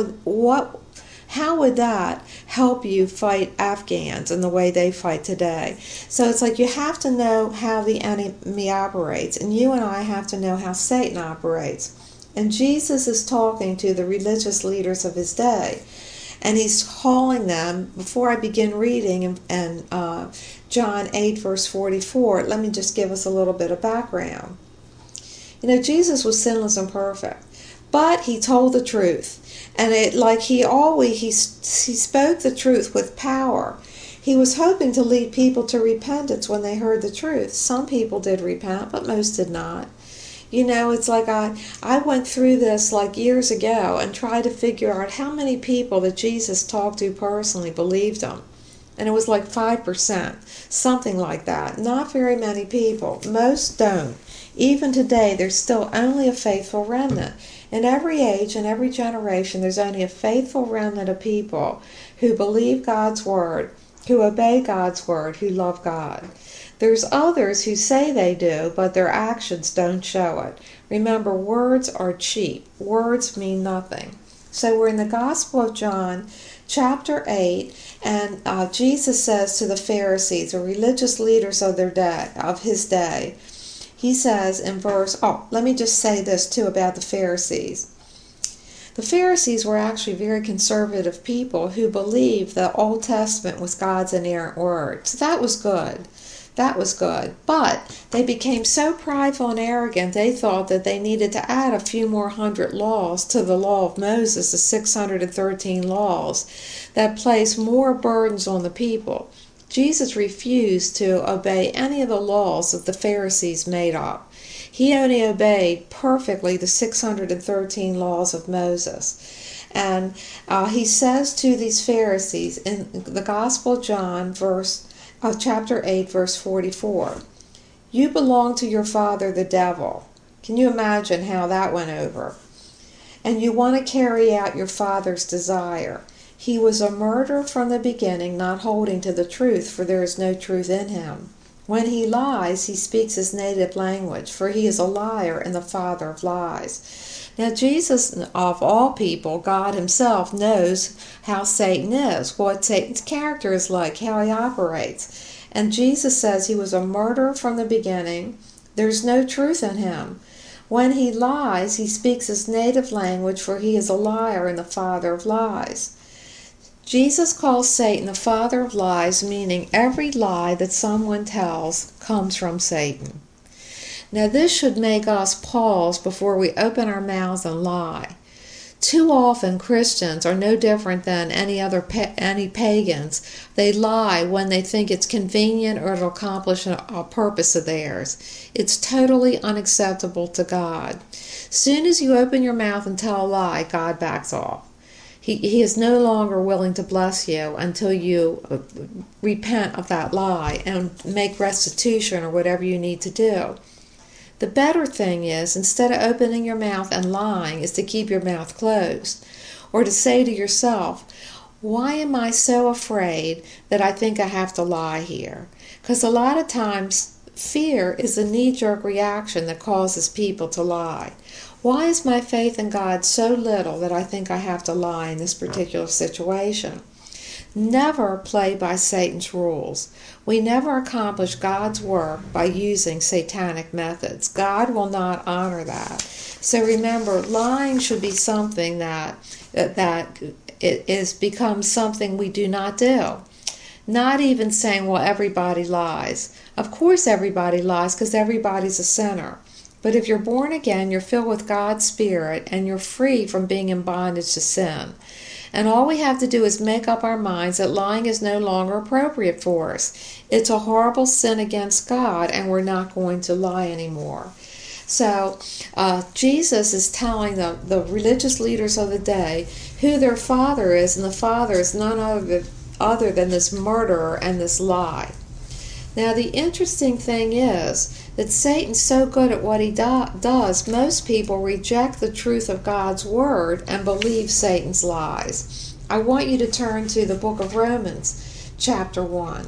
how would that help you fight Afghans and the way they fight today? So it's like you have to know how the enemy operates, and you and I have to know how Satan operates. And Jesus is talking to the religious leaders of his day, and he's calling them, before I begin reading in John 8 verse 44, let me just give us a little bit of background. Jesus was sinless and perfect, but he told the truth. And he spoke the truth with power. He was hoping to lead people to repentance when they heard the truth. Some people did repent, but most did not. It's like I went through this like years ago and tried to figure out how many people that Jesus talked to personally believed him. And it was like 5%, something like that. Not very many people. Most don't. Even today, there's still only a faithful remnant. In every age and every generation, there's only a faithful remnant of people who believe God's word, who obey God's word, who love God. There's others who say they do, but their actions don't show it. Remember, words are cheap. Words mean nothing. So we're in the Gospel of John, chapter 8, and Jesus says to the Pharisees, the religious leaders of his day, he says in let me just say this too about the Pharisees. The Pharisees were actually very conservative people who believed the Old Testament was God's inerrant word. So that was good. That was good. But they became so prideful and arrogant, they thought that they needed to add a few more hundred laws to the law of Moses, the 613 laws, that place more burdens on the people. Jesus refused to obey any of the laws that the Pharisees made up. He only obeyed perfectly the 613 laws of Moses. And he says to these Pharisees in the Gospel of John, chapter 8, verse 44, "You belong to your father the devil." Can you imagine how that went over? "And you want to carry out your father's desire. He was a murderer from the beginning, not holding to the truth, for there is no truth in him. When he lies, he speaks his native language, for he is a liar and the father of lies." Now Jesus, of all people, God himself, knows how Satan is, what Satan's character is like, how he operates. And Jesus says he was a murderer from the beginning. There's no truth in him. When he lies, he speaks his native language, for he is a liar and the father of lies. Jesus calls Satan the father of lies, meaning every lie that someone tells comes from Satan. Now this should make us pause before we open our mouths and lie. Too often Christians are no different than any pagans. They lie when they think it's convenient or it'll accomplish a purpose of theirs. It's totally unacceptable to God. Soon as you open your mouth and tell a lie, God backs off. He is no longer willing to bless you until you repent of that lie and make restitution or whatever you need to do. The better thing is, instead of opening your mouth and lying, is to keep your mouth closed. Or to say to yourself, Why am I so afraid that I think I have to lie here? Because a lot of times fear is a knee-jerk reaction that causes people to lie. Why is my faith in God so little that I think I have to lie in this particular situation? Never play by Satan's rules. We never accomplish God's work by using satanic methods. God will not honor that. So remember, lying should be something that it is becomes something we do not do. Not even saying, well, everybody lies. Of course everybody lies because everybody's a sinner. But if you're born again, you're filled with God's Spirit and you're free from being in bondage to sin. And all we have to do is make up our minds that lying is no longer appropriate for us. It's a horrible sin against God, and we're not going to lie anymore. So Jesus is telling the religious leaders of the day who their father is, and the father is none other than this murderer and this lie. Now the interesting thing is that Satan's so good at what he does, most people reject the truth of God's word and believe Satan's lies. I want you to turn to the book of Romans, chapter 1.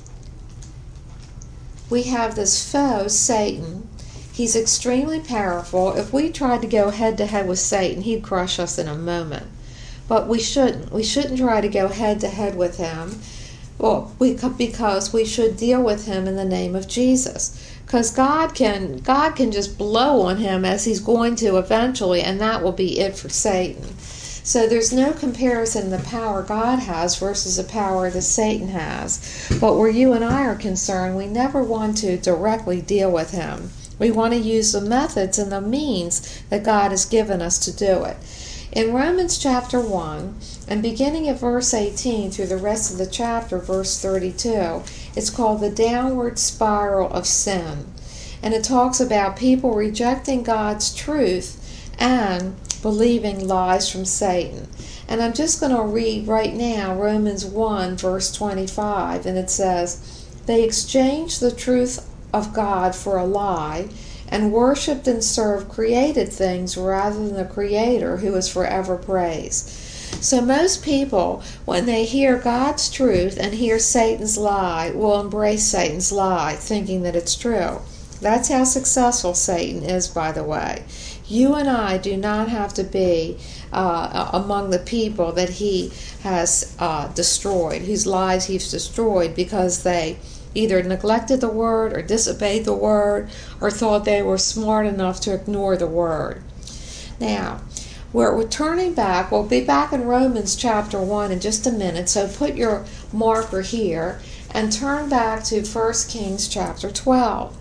We have this foe, Satan. He's extremely powerful. If we tried to go head-to-head with Satan, he'd crush us in a moment. But we shouldn't. We shouldn't try to go head-to-head with him. Well, because we should deal with him in the name of Jesus. Because God can just blow on him as he's going to eventually, and that will be it for Satan. So there's no comparison in the power God has versus the power that Satan has. But where you and I are concerned, we never want to directly deal with him. We want to use the methods and the means that God has given us to do it. In Romans chapter 1, and beginning at verse 18 through the rest of the chapter, verse 32, it's called the downward spiral of sin. And it talks about people rejecting God's truth and believing lies from Satan. And I'm just going to read right now Romans 1, verse 25, and it says, "They exchanged the truth of God for a lie, and worshipped and served created things rather than the Creator, who is forever praised." So most people, when they hear God's truth and hear Satan's lie, will embrace Satan's lie, thinking that it's true. That's how successful Satan is, by the way. You and I do not have to be among the people that he has destroyed, whose lives he's destroyed because they either neglected the word or disobeyed the word or thought they were smart enough to ignore the word. Now, we're turning back. We'll be back in Romans chapter 1 in just a minute, so put your marker here and turn back to 1 Kings chapter 12.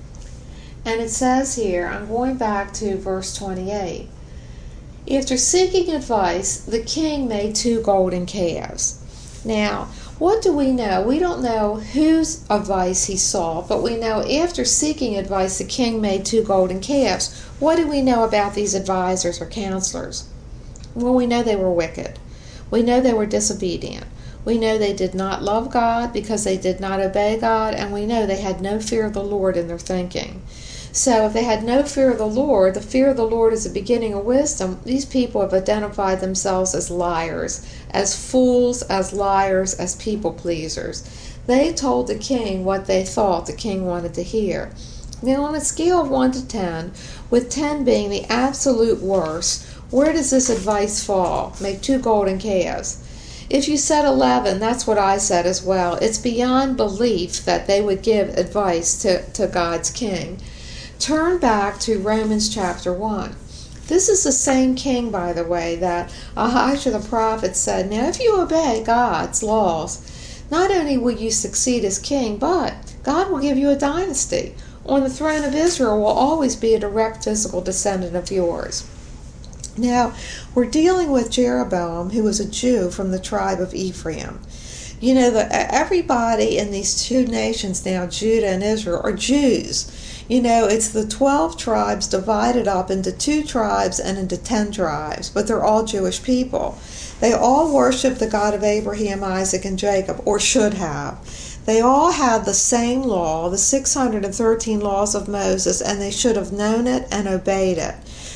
And it says here, I'm going back to verse 28. After seeking advice, the king made 2 golden calves. Now, what do we know? We don't know whose advice he sought, but we know after seeking advice, the king made 2 golden calves. What do we know about these advisors or counselors? Well, we know they were wicked. We know they were disobedient. We know they did not love God because they did not obey God, and we know they had no fear of the Lord in their thinking. So if they had no fear of the fear of the Lord is the beginning of wisdom. These people have identified themselves as liars, as fools, as liars, as people pleasers. They told the king what they thought the king wanted to hear. Now on a scale of 1 to 10, with 10 being the absolute worst, where does this advice fall? Make 2 golden calves. If you said 11, that's what I said as well. It's beyond belief that they would give advice to God's king. Turn back to Romans chapter 1. This is the same king, by the way, that Ahijah the prophet said, now if you obey God's laws, not only will you succeed as king, but God will give you a dynasty. On the throne of Israel will always be a direct physical descendant of yours. Now, we're dealing with Jeroboam, who was a Jew from the tribe of Ephraim. You know, everybody in these 2 nations now, Judah and Israel, are Jews. You know, it's the 12 tribes divided up into 2 tribes and into 10 tribes, but they're all Jewish people. They all worship the God of Abraham, Isaac, and Jacob, or should have. They all had the same law, the 613 laws of Moses, and they should have known it and obeyed it.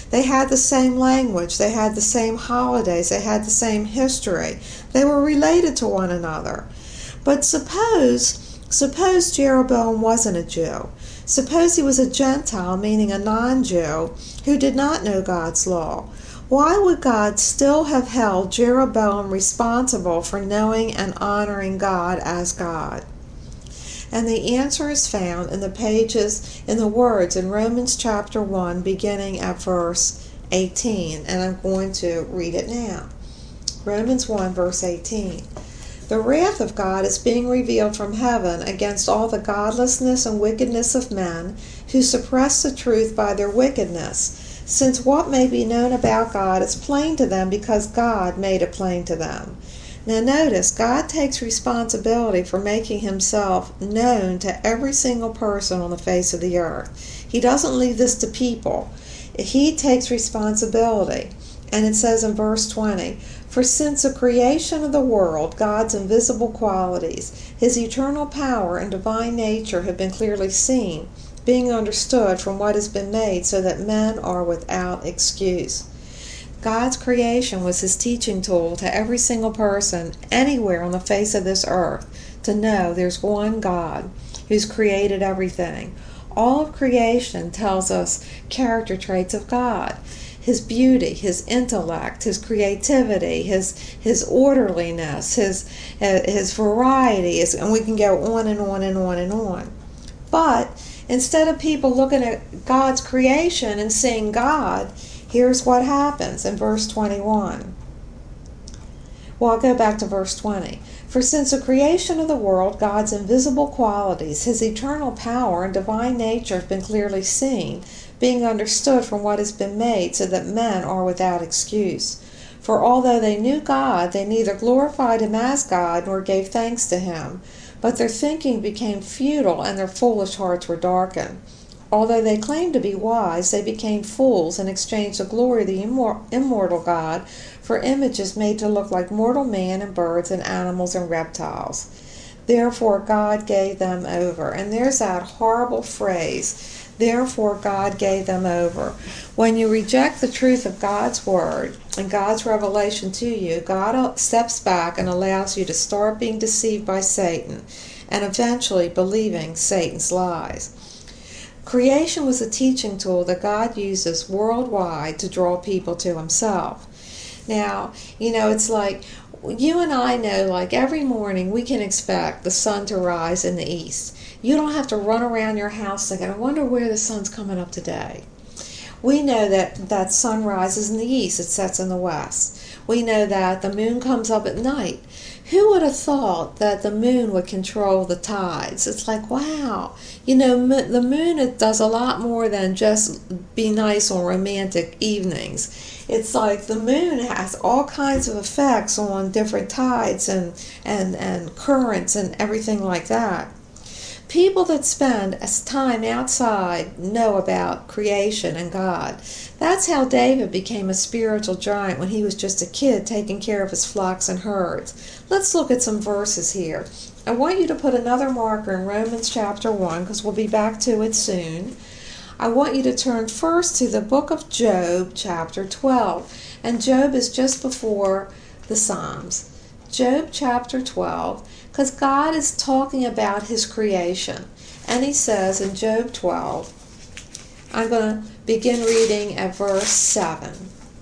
They had the same language. They had the same holidays. They had the same history. They were related to one another. But suppose Jeroboam wasn't a Jew. Suppose he was a Gentile, meaning a non-Jew, who did not know God's law. Why would God still have held Jeroboam responsible for knowing and honoring God as God? And the answer is found in the words in Romans chapter 1, beginning at verse 18. And I'm going to read it now. Romans 1, verse 18. The wrath of God is being revealed from heaven against all the godlessness and wickedness of men who suppress the truth by their wickedness, since what may be known about God is plain to them because God made it plain to them. Now notice, God takes responsibility for making himself known to every single person on the face of the earth. He doesn't leave this to people. He takes responsibility. And it says in verse 20, "For since the creation of the world, God's invisible qualities, his eternal power and divine nature have been clearly seen, being understood from what has been made, so that men are without excuse." God's creation was his teaching tool to every single person anywhere on the face of this earth to know there's one God who's created everything. All of creation tells us character traits of God. His beauty, his intellect, his creativity, his orderliness, his variety, and we can go on and on and on and on. But instead of people looking at God's creation and seeing God, here's what happens in verse 21. Well, I'll go back to verse 20. "For since the creation of the world, God's invisible qualities, his eternal power and divine nature have been clearly seen, being understood from what has been made, so that men are without excuse. For although they knew God, they neither glorified him as God nor gave thanks to him, but their thinking became futile and their foolish hearts were darkened. Although they claimed to be wise, they became fools and exchanged the glory of the immortal God for images made to look like mortal man and birds and animals and reptiles. Therefore God gave them over." And there's that horrible phrase, "Therefore God gave them over." When you reject the truth of God's word and God's revelation to you, God steps back and allows you to start being deceived by Satan and eventually believing Satan's lies. Creation was a teaching tool that God uses worldwide to draw people to himself. Now, it's like you and I know, like every morning we can expect the sun to rise in the east. You don't have to run around your house thinking, "I wonder where the sun's coming up today." We know that sun rises in the east, it sets in the west. We know that the moon comes up at night. Who would have thought that the moon would control the tides? It's like, wow. The moon does a lot more than just be nice on romantic evenings. It's like the moon has all kinds of effects on different tides and currents and everything like that. People that spend time outside know about creation and God. That's how David became a spiritual giant when he was just a kid taking care of his flocks and herds. Let's look at some verses here. I want you to put another marker in Romans chapter 1 because we'll be back to it soon. I want you to turn first to the book of Job chapter 12. And Job is just before the Psalms. Job chapter 12, because God is talking about his creation. And he says in Job 12, I'm going to begin reading at verse 7.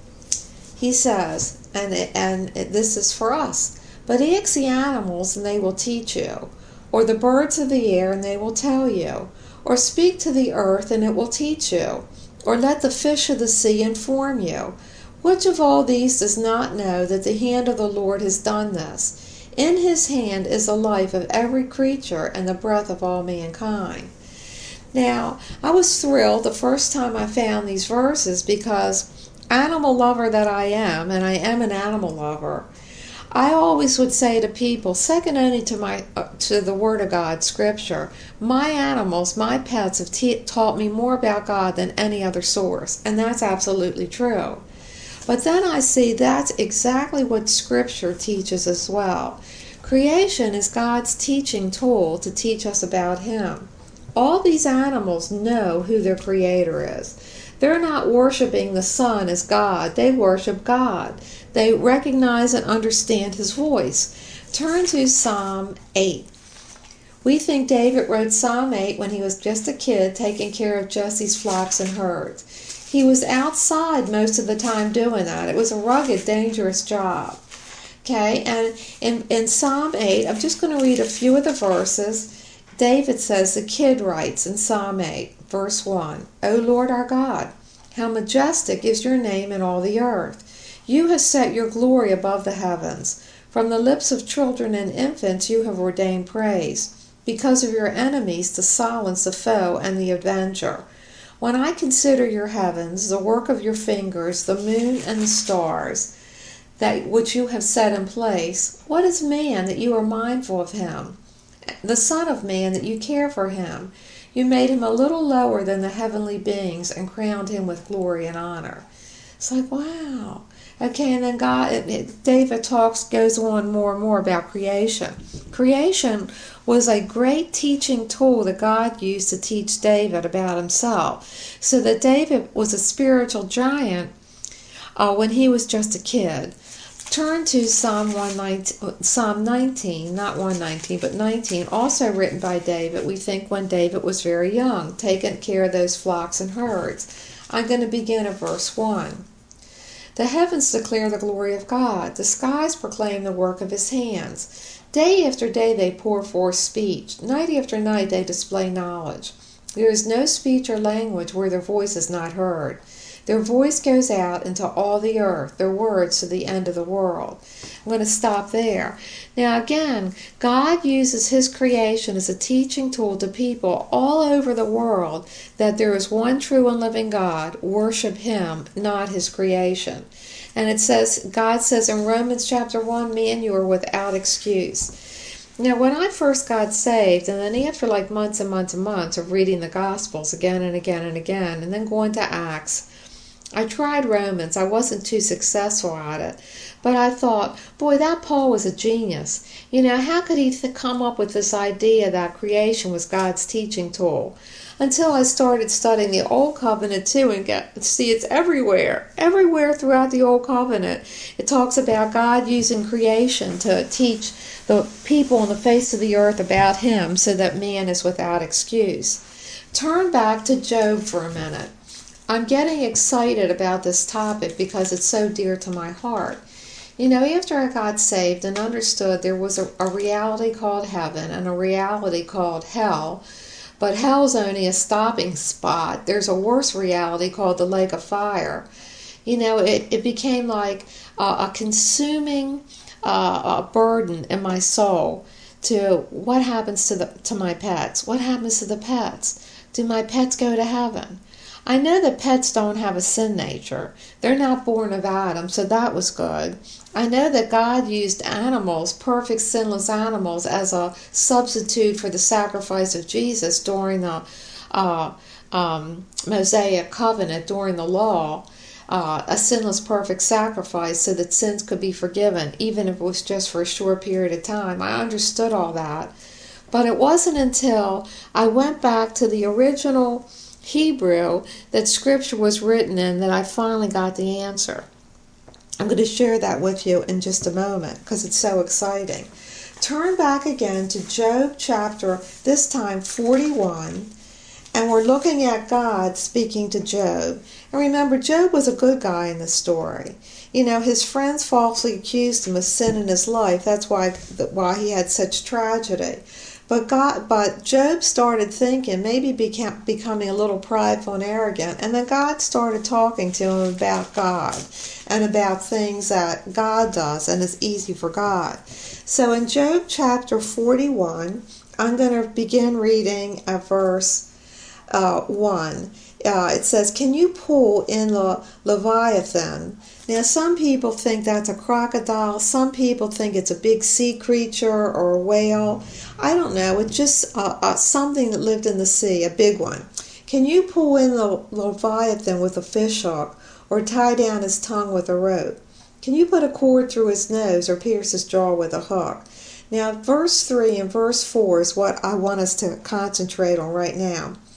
He says, and this is for us, "But ask the animals and they will teach you, or the birds of the air and they will tell you, or speak to the earth and it will teach you, or let the fish of the sea inform you. Which of all these does not know that the hand of the Lord has done this? In his hand is the life of every creature and the breath of all mankind." Now, I was thrilled the first time I found these verses because, animal lover that I am, and I am an animal lover, I always would say to people, second only to the Word of God, Scripture, my animals, my pets have taught me more about God than any other source, and that's absolutely true. But then I see that's exactly what Scripture teaches as well. Creation is God's teaching tool to teach us about Him. All these animals know who their Creator is. They're not worshiping the Son as God. They worship God. They recognize and understand His voice. Turn to Psalm 8. We think David wrote Psalm 8 when he was just a kid taking care of Jesse's flocks and herds. He was outside most of the time doing that. It was a rugged, dangerous job. Okay, and in Psalm 8, I'm just going to read a few of the verses. David says, the kid writes in Psalm 8, verse 1, O Lord our God, how majestic is your name in all the earth. You have set your glory above the heavens. From the lips of children and infants you have ordained praise, because of your enemies to silence the foe and the avenger. When I consider your heavens, the work of your fingers, the moon and the stars, that which you have set in place, what is man that you are mindful of him? The Son of Man that you care for him. You made him a little lower than the heavenly beings and crowned him with glory and honor. It's like, wow. Okay, and then David goes on more and more about creation. Creation was a great teaching tool that God used to teach David about himself. So that David was a spiritual giant when he was just a kid. Turn to Psalm 19, not 119, but 19, also written by David, we think when David was very young, taking care of those flocks and herds. I'm going to begin at verse 1. The heavens declare the glory of God. The skies proclaim the work of his hands. Day after day they pour forth speech. Night after night they display knowledge. There is no speech or language where their voice is not heard. Their voice goes out into all the earth, their words to the end of the world. I'm going to stop there. Now again, God uses his creation as a teaching tool to people all over the world that there is one true and living God. Worship him, not his creation. And God says in Romans chapter 1, me and you are without excuse. Now, when I first got saved, and then after like months and months and months of reading the Gospels again and again and again, and then going to Acts, I tried Romans. I wasn't too successful at it. But I thought, boy, that Paul was a genius. How could he come up with this idea that creation was God's teaching tool? Until I started studying the Old Covenant too and see it's everywhere. Everywhere throughout the Old Covenant. It talks about God using creation to teach the people on the face of the earth about him so that man is without excuse. Turn back to Job for a minute. I'm getting excited about this topic because it's so dear to my heart. After I got saved and understood there was a reality called heaven and a reality called hell, but hell's only a stopping spot. There's a worse reality called the lake of fire. It became like a consuming burden in my soul to what happens to my pets? What happens to the pets? Do my pets go to heaven? I know that pets don't have a sin nature. They're not born of Adam, so that was good. I know that God used animals, perfect sinless animals, as a substitute for the sacrifice of Jesus during the Mosaic covenant, during the law, a sinless perfect sacrifice so that sins could be forgiven, even if it was just for a short period of time. I understood all that. But it wasn't until I went back to the original Hebrew that scripture was written in that I finally got the answer. I'm going to share that with you in just a moment because it's so exciting. Turn back again to Job chapter, this time 41, and we're looking at God speaking to Job. And remember, Job was a good guy in this story. His friends falsely accused him of sin in his life. That's why he had such tragedy. But Job started thinking, maybe becoming a little prideful and arrogant, and then God started talking to him about God and about things that God does and is easy for God. So in Job chapter 41, I'm going to begin reading at verse 1. It says, can you pull in the Leviathan? Now, some people think that's a crocodile. Some people think it's a big sea creature or a whale. I don't know. It's just something that lived in the sea, a big one. Can you pull in the Leviathan with a fish hook or tie down his tongue with a rope? Can you put a cord through his nose or pierce his jaw with a hook? Now, verse 3 and verse 4 is what I want us to concentrate on right now.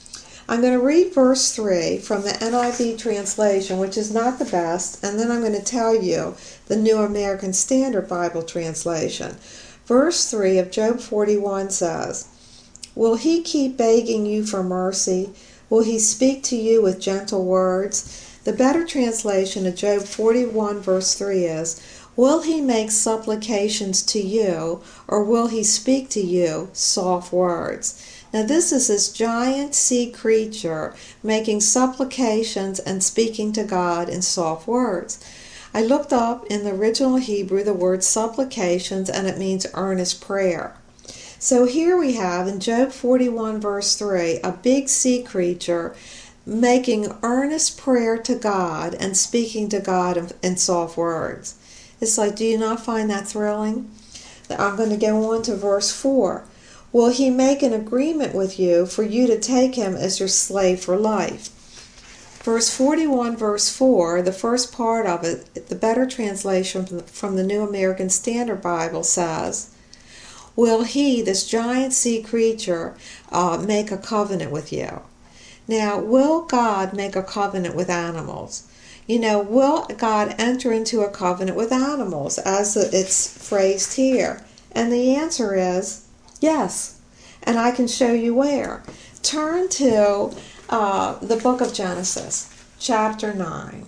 I'm going to read verse 3 from the NIV translation, which is not the best, and then I'm going to tell you the New American Standard Bible translation. Verse 3 of Job 41 says, "Will he keep begging you for mercy? Will he speak to you with gentle words?" The better translation of Job 41 verse 3 is, "Will he make supplications to you, or will he speak to you soft words?" Now this is this giant sea creature making supplications and speaking to God in soft words. I looked up in the original Hebrew the word supplications, and it means earnest prayer. So here we have in Job 41 verse 3 a big sea creature making earnest prayer to God and speaking to God in soft words. It's like, do you not find that thrilling? I'm going to go on to verse 4. "Will he make an agreement with you for you to take him as your slave for life?" Verse 41, verse 4, the first part of it, the better translation from the New American Standard Bible says, "Will he, this giant sea creature, make a covenant with you?" Now, will God make a covenant with animals? Will God enter into a covenant with animals, as it's phrased here? And the answer is yes. And I can show you where. Turn to the book of Genesis, chapter 9.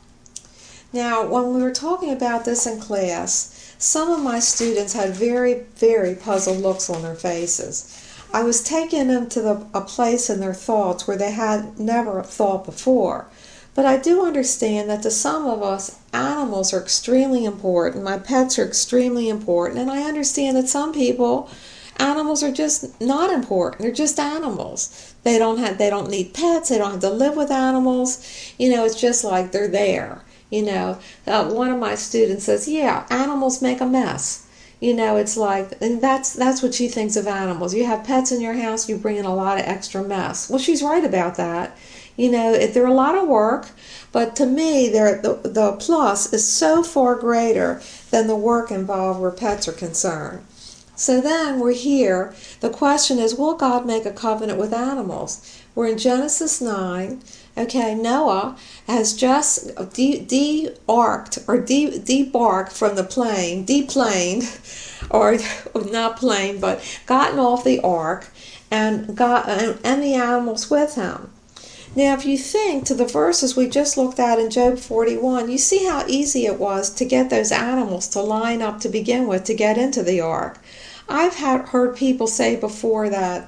Now, when we were talking about this in class, some of my students had very, very puzzled looks on their faces. I was taking them to a place in their thoughts where they had never thought before. But I do understand that to some of us, animals are extremely important. My pets are extremely important. And I understand that some people, animals are just not important. They're just animals. They don't need pets. They don't have to live with animals. It's just like they're there. One of my students says, "Yeah, animals make a mess." It's like, and that's what she thinks of animals. You have pets in your house, you bring in a lot of extra mess. Well, she's right about that. They're a lot of work, but to me, the plus is so far greater than the work involved where pets are concerned. So then we're here. The question is, will God make a covenant with animals? We're in Genesis 9. Okay, Noah has just debarked from the plane, deplaned, or not plane, but gotten off the ark, and the animals with him. Now, if you think to the verses we just looked at in Job 41, you see how easy it was to get those animals to line up to begin with to get into the ark. I've heard people say before that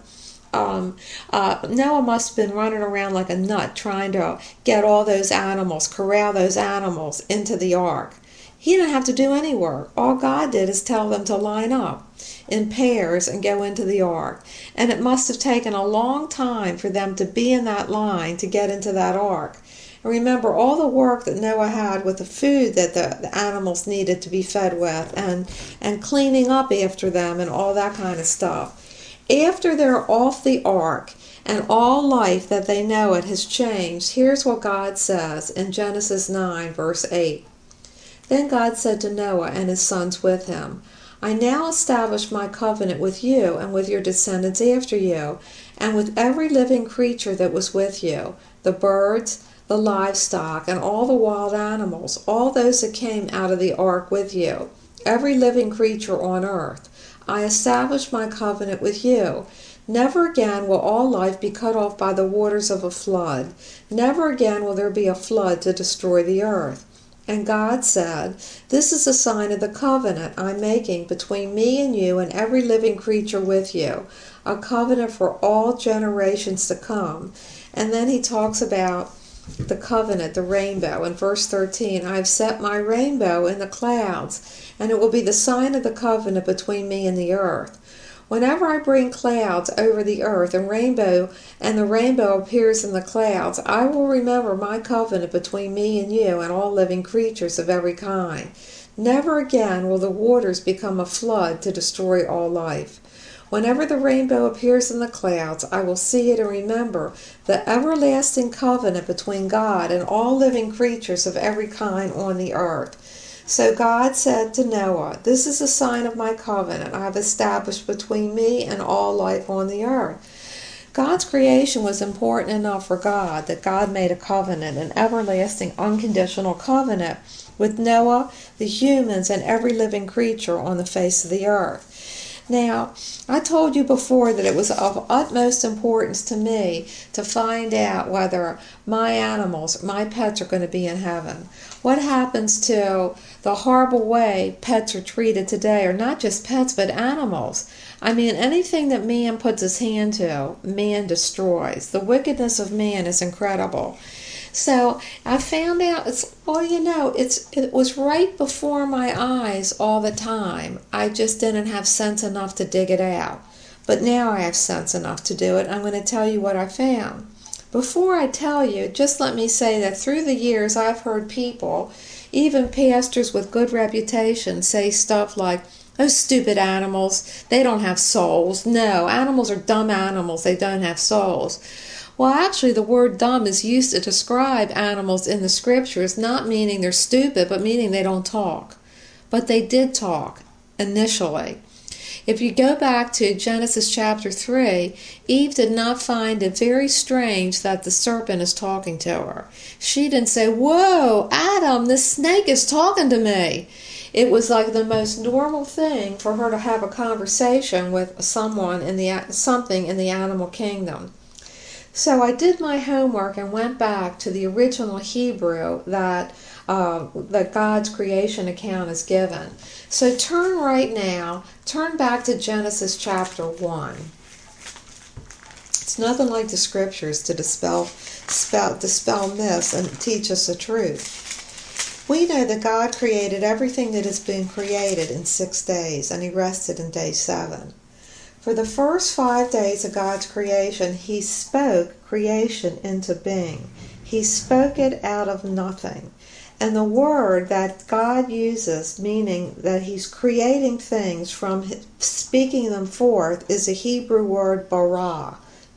Noah must have been running around like a nut trying to get all those animals, corral those animals into the ark. He didn't have to do any work. All God did is tell them to line up in pairs and go into the ark. And it must have taken a long time for them to be in that line to get into that ark. And remember all the work that Noah had with the food that the animals needed to be fed with, and cleaning up after them and all that kind of stuff. After they're off the ark and all life that they know it has changed, here's what God says in Genesis 9 verse 8. "Then God said to Noah and his sons with him, I now establish my covenant with you and with your descendants after you, and with every living creature that was with you, the birds, the livestock, and all the wild animals, all those that came out of the ark with you, every living creature on earth. I establish my covenant with you. Never again will all life be cut off by the waters of a flood. Never again will there be a flood to destroy the earth. And God said, This is a sign of the covenant I'm making between me and you and every living creature with you, a covenant for all generations to come." And then he talks about the covenant, the rainbow. In verse 13, "I have set my rainbow in the clouds, and it will be the sign of the covenant between me and the earth. Whenever I bring clouds over the earth and the rainbow appears in the clouds, I will remember my covenant between me and you and all living creatures of every kind. Never again will the waters become a flood to destroy all life. Whenever the rainbow appears in the clouds, I will see it and remember the everlasting covenant between God and all living creatures of every kind on the earth." So God said to Noah, "This is a sign of my covenant I have established between me and all life on the earth." God's creation was important enough for God that God made a covenant, an everlasting, unconditional covenant with Noah, the humans, and every living creature on the face of the earth. Now, I told you before that it was of utmost importance to me to find out whether my animals, my pets, are going to be in heaven. What happens to the horrible way pets are treated today, or not just pets, but animals? I mean, anything that man puts his hand to, man destroys. The wickedness of man is incredible. So I found out, it was right before my eyes all the time. I just didn't have sense enough to dig it out. But now I have sense enough to do it. I'm going to tell you what I found. Before I tell you, just let me say that through the years I've heard people, even pastors with good reputation, say stuff like, "Those stupid animals, they don't have souls." No, animals are dumb animals. They don't have souls. Well, actually, the word dumb is used to describe animals in the scriptures, not meaning they're stupid, but meaning they don't talk. But they did talk, initially. If you go back to Genesis chapter 3, Eve did not find it very strange that the serpent is talking to her. She didn't say, "Whoa, Adam, this snake is talking to me." It was like the most normal thing for her to have a conversation with something in the animal kingdom. So I did my homework and went back to the original Hebrew that God's creation account is given. So turn back to Genesis chapter 1. It's nothing like the scriptures to dispel myths and teach us the truth. We know that God created everything that has been created in 6 days, and he rested in day 7. For the first 5 days of God's creation, he spoke creation into being. He spoke it out of nothing. And the word that God uses, meaning that he's creating things from speaking them forth, is a Hebrew word bara,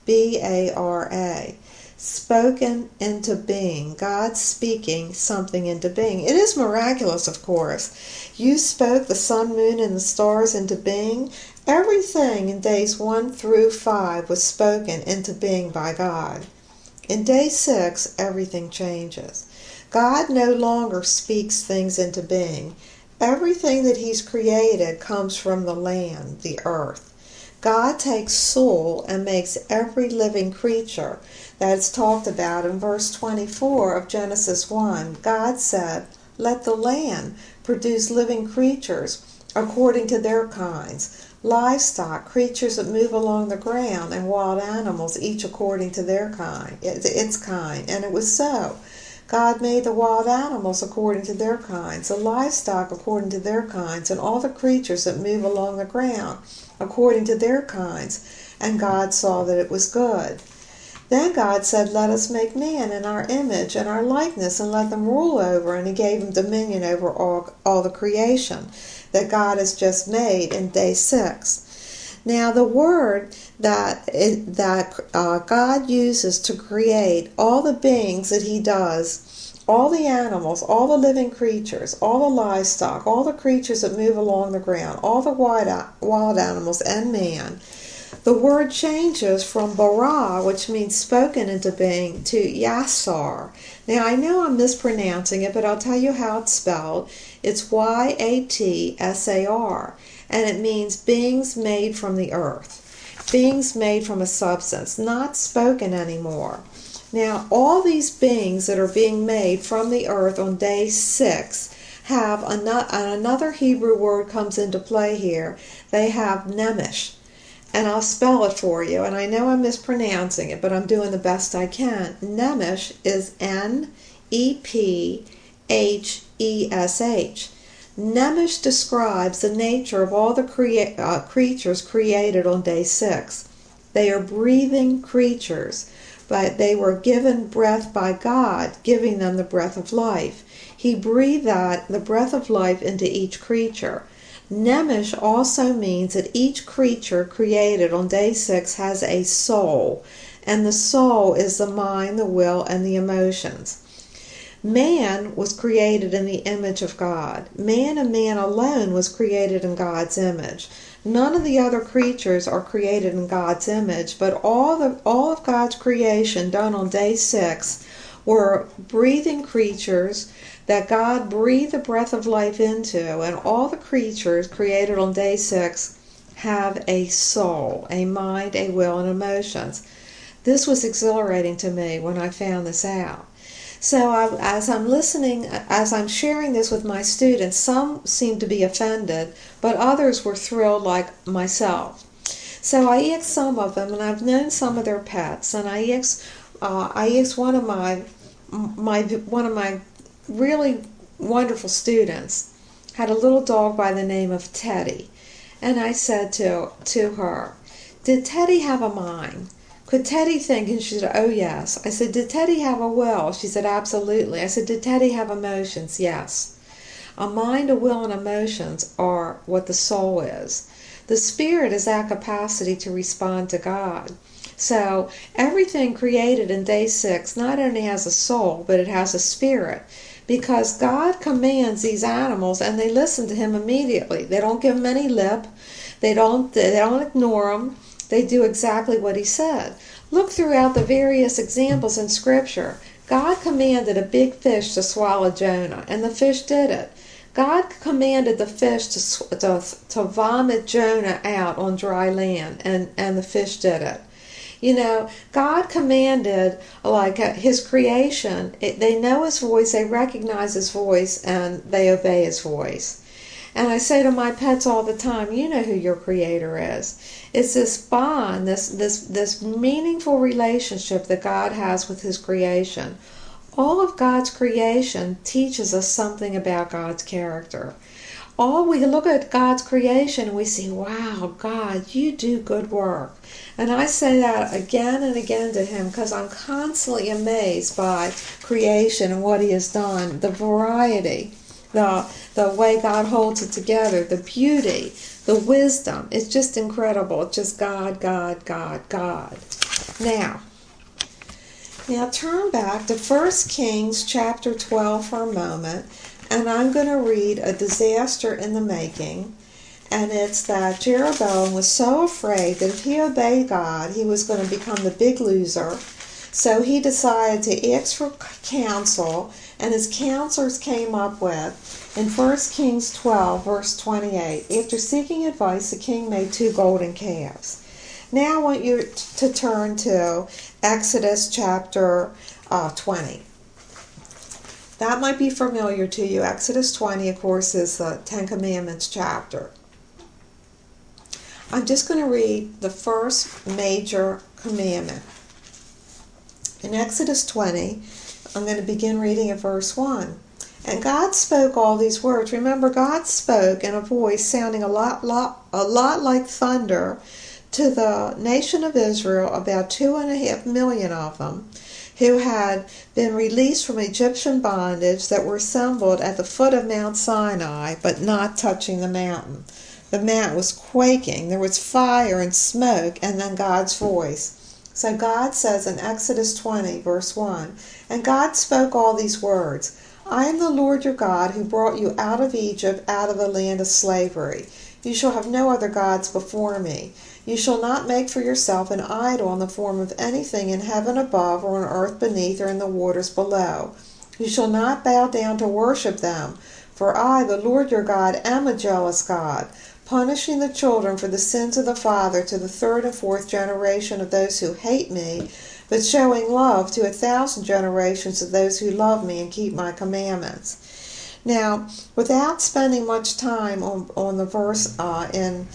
B-A-R-A, spoken into being. God speaking something into being. It is miraculous, of course. You spoke the sun, moon, and the stars into being. Everything in days 1 through 5 was spoken into being by God. In day 6, everything changes. God no longer speaks things into being. Everything that he's created comes from the land, the earth. God takes soul and makes every living creature that's talked about in verse 24 of Genesis 1. God said, "Let the land produce living creatures according to their kinds, livestock, creatures that move along the ground, and wild animals, each according to their kind, its kind." And it was so. God made the wild animals according to their kinds, the livestock according to their kinds, and all the creatures that move along the ground according to their kinds. And God saw that it was good. Then God said, "Let us make man in our image and our likeness, and let them rule over." And he gave them dominion over all the creation that God has just made in day 6. Now, the word that God uses to create all the beings that he does, all the animals, all the living creatures, all the livestock, all the creatures that move along the ground, all the wild animals, and man, the word changes from bara, which means spoken into being, to yasar. Now, I know I'm mispronouncing it, but I'll tell you how it's spelled. It's Y-A-T-S-A-R, and it means beings made from the earth, beings made from a substance, not spoken anymore. Now, all these beings that are being made from the earth on day 6 have another Hebrew word comes into play here. They have nemesh. And I'll spell it for you, and I know I'm mispronouncing it, but I'm doing the best I can. Nemesh is N-E-P-H-E-S-H. Nemesh describes the nature of all the creatures created on day 6. They are breathing creatures, but they were given breath by God, giving them the breath of life. He breathed the breath of life into each creature. Nemesh also means that each creature created on day 6 has a soul, and the soul is the mind, the will, and the emotions. Man was created in the image of God. Man and man alone was created in God's image. None of the other creatures are created in God's image, but all of God's creation done on day 6 were breathing creatures that God breathed the breath of life into, and all the creatures created on day 6 have a soul, a mind, a will, and emotions. This was exhilarating to me when I found this out. So as I'm listening, as I'm sharing this with my students, some seem to be offended, but others were thrilled like myself. So I asked some of them, and I've known some of their pets, and I asked one of my really wonderful students had a little dog by the name of Teddy, and I said to her, "Did Teddy have a mind? Could Teddy think?" And she said, "Oh, yes." I said, "Did Teddy have a will?" She said, "Absolutely." I said, "Did Teddy have emotions?" "Yes." A mind, a will, and emotions are what the soul is. The spirit is that capacity to respond to God. So everything created in day 6 not only has a soul, but it has a spirit. Because God commands these animals and they listen to Him immediately. They don't give Him any lip. They don't ignore Him. They do exactly what He said. Look throughout the various examples in Scripture. God commanded a big fish to swallow Jonah, and the fish did it. God commanded the fish to vomit Jonah out on dry land, and the fish did it. You know, God commanded, like His creation, they know His voice, they recognize His voice, and they obey His voice. And I say to my pets all the time, you know who your Creator is. It's this bond, this meaningful relationship that God has with His creation. All of God's creation teaches us something about God's character. We look at God's creation and we see, wow, God, you do good work. And I say that again and again to Him because I'm constantly amazed by creation and what He has done, the variety, the way God holds it together, the beauty, the wisdom. It's just incredible. It's just God, God, God, God. Now turn back to 1 Kings chapter 12 for a moment, and I'm going to read a disaster in the making. And it's that Jeroboam was so afraid that if he obeyed God, he was going to become the big loser. So he decided to ask for counsel, and his counselors came up with, in 1 Kings 12, verse 28, after seeking advice, the king made 2 golden calves. Now I want you to turn to Exodus chapter 20. That might be familiar to you. Exodus 20, of course, is the Ten Commandments chapter. I'm just going to read the first major commandment. In Exodus 20, I'm going to begin reading at verse 1. And God spoke all these words. Remember, God spoke in a voice sounding a lot like thunder to the nation of Israel, about 2.5 million of them, who had been released from Egyptian bondage, that were assembled at the foot of Mount Sinai, but not touching the mountain. The mountain was quaking. There was fire and smoke, and then God's voice. So God says in Exodus 20, verse 1, And God spoke all these words, I am the Lord your God, who brought you out of Egypt, out of the land of slavery. You shall have no other gods before me. You shall not make for yourself an idol in the form of anything in heaven above, or on earth beneath, or in the waters below. You shall not bow down to worship them, for I, the Lord your God, am a jealous God, punishing the children for the sins of the father to the 3rd and 4th generation of those who hate me, but showing love to 1,000 generations of those who love me and keep my commandments. Now, without spending much time on the verse in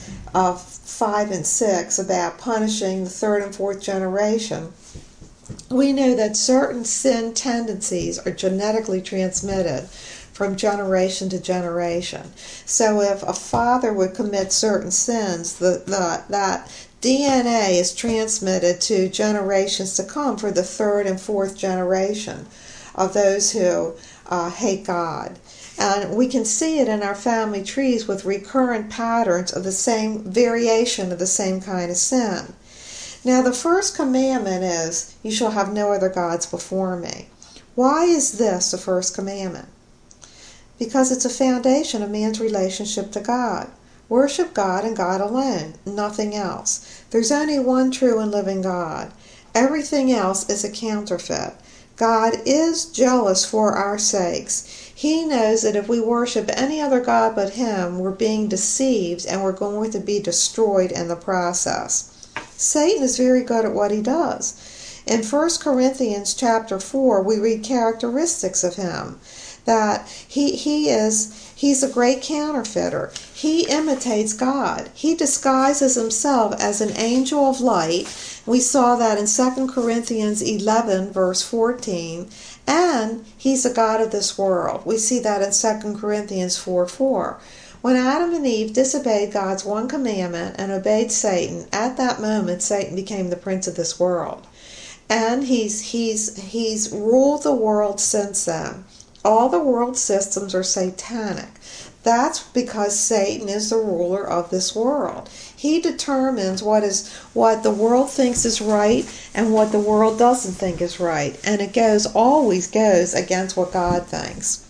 5 and 6 about punishing the 3rd and 4th generation, we know that certain sin tendencies are genetically transmitted from generation to generation. So if a father would commit certain sins, that DNA is transmitted to generations to come for the 3rd and 4th generation of those who hate God. And we can see it in our family trees with recurrent patterns of the same variation of the same kind of sin. Now the first commandment is, you shall have no other gods before me. Why is this the first commandment? Because it's a foundation of man's relationship to God. Worship God and God alone, nothing else. There's only one true and living God. Everything else is a counterfeit. God is jealous for our sakes. He knows that if we worship any other God but Him, we're being deceived and we're going to be destroyed in the process. Satan is very good at what he does. In 1 Corinthians chapter 4, we read characteristics of him. That he's a great counterfeiter. He imitates God. He disguises himself as an angel of light. We saw that in 2 Corinthians 11, verse 14. And he's a god of this world. We see that in 2 Corinthians 4:4. When Adam and Eve disobeyed God's one commandment and obeyed Satan, at that moment Satan became the prince of this world. And he's ruled the world since then. All the world systems are satanic. That's because Satan is the ruler of this world. He determines what the world thinks is right and what the world doesn't think is right. And it always goes against what God thinks.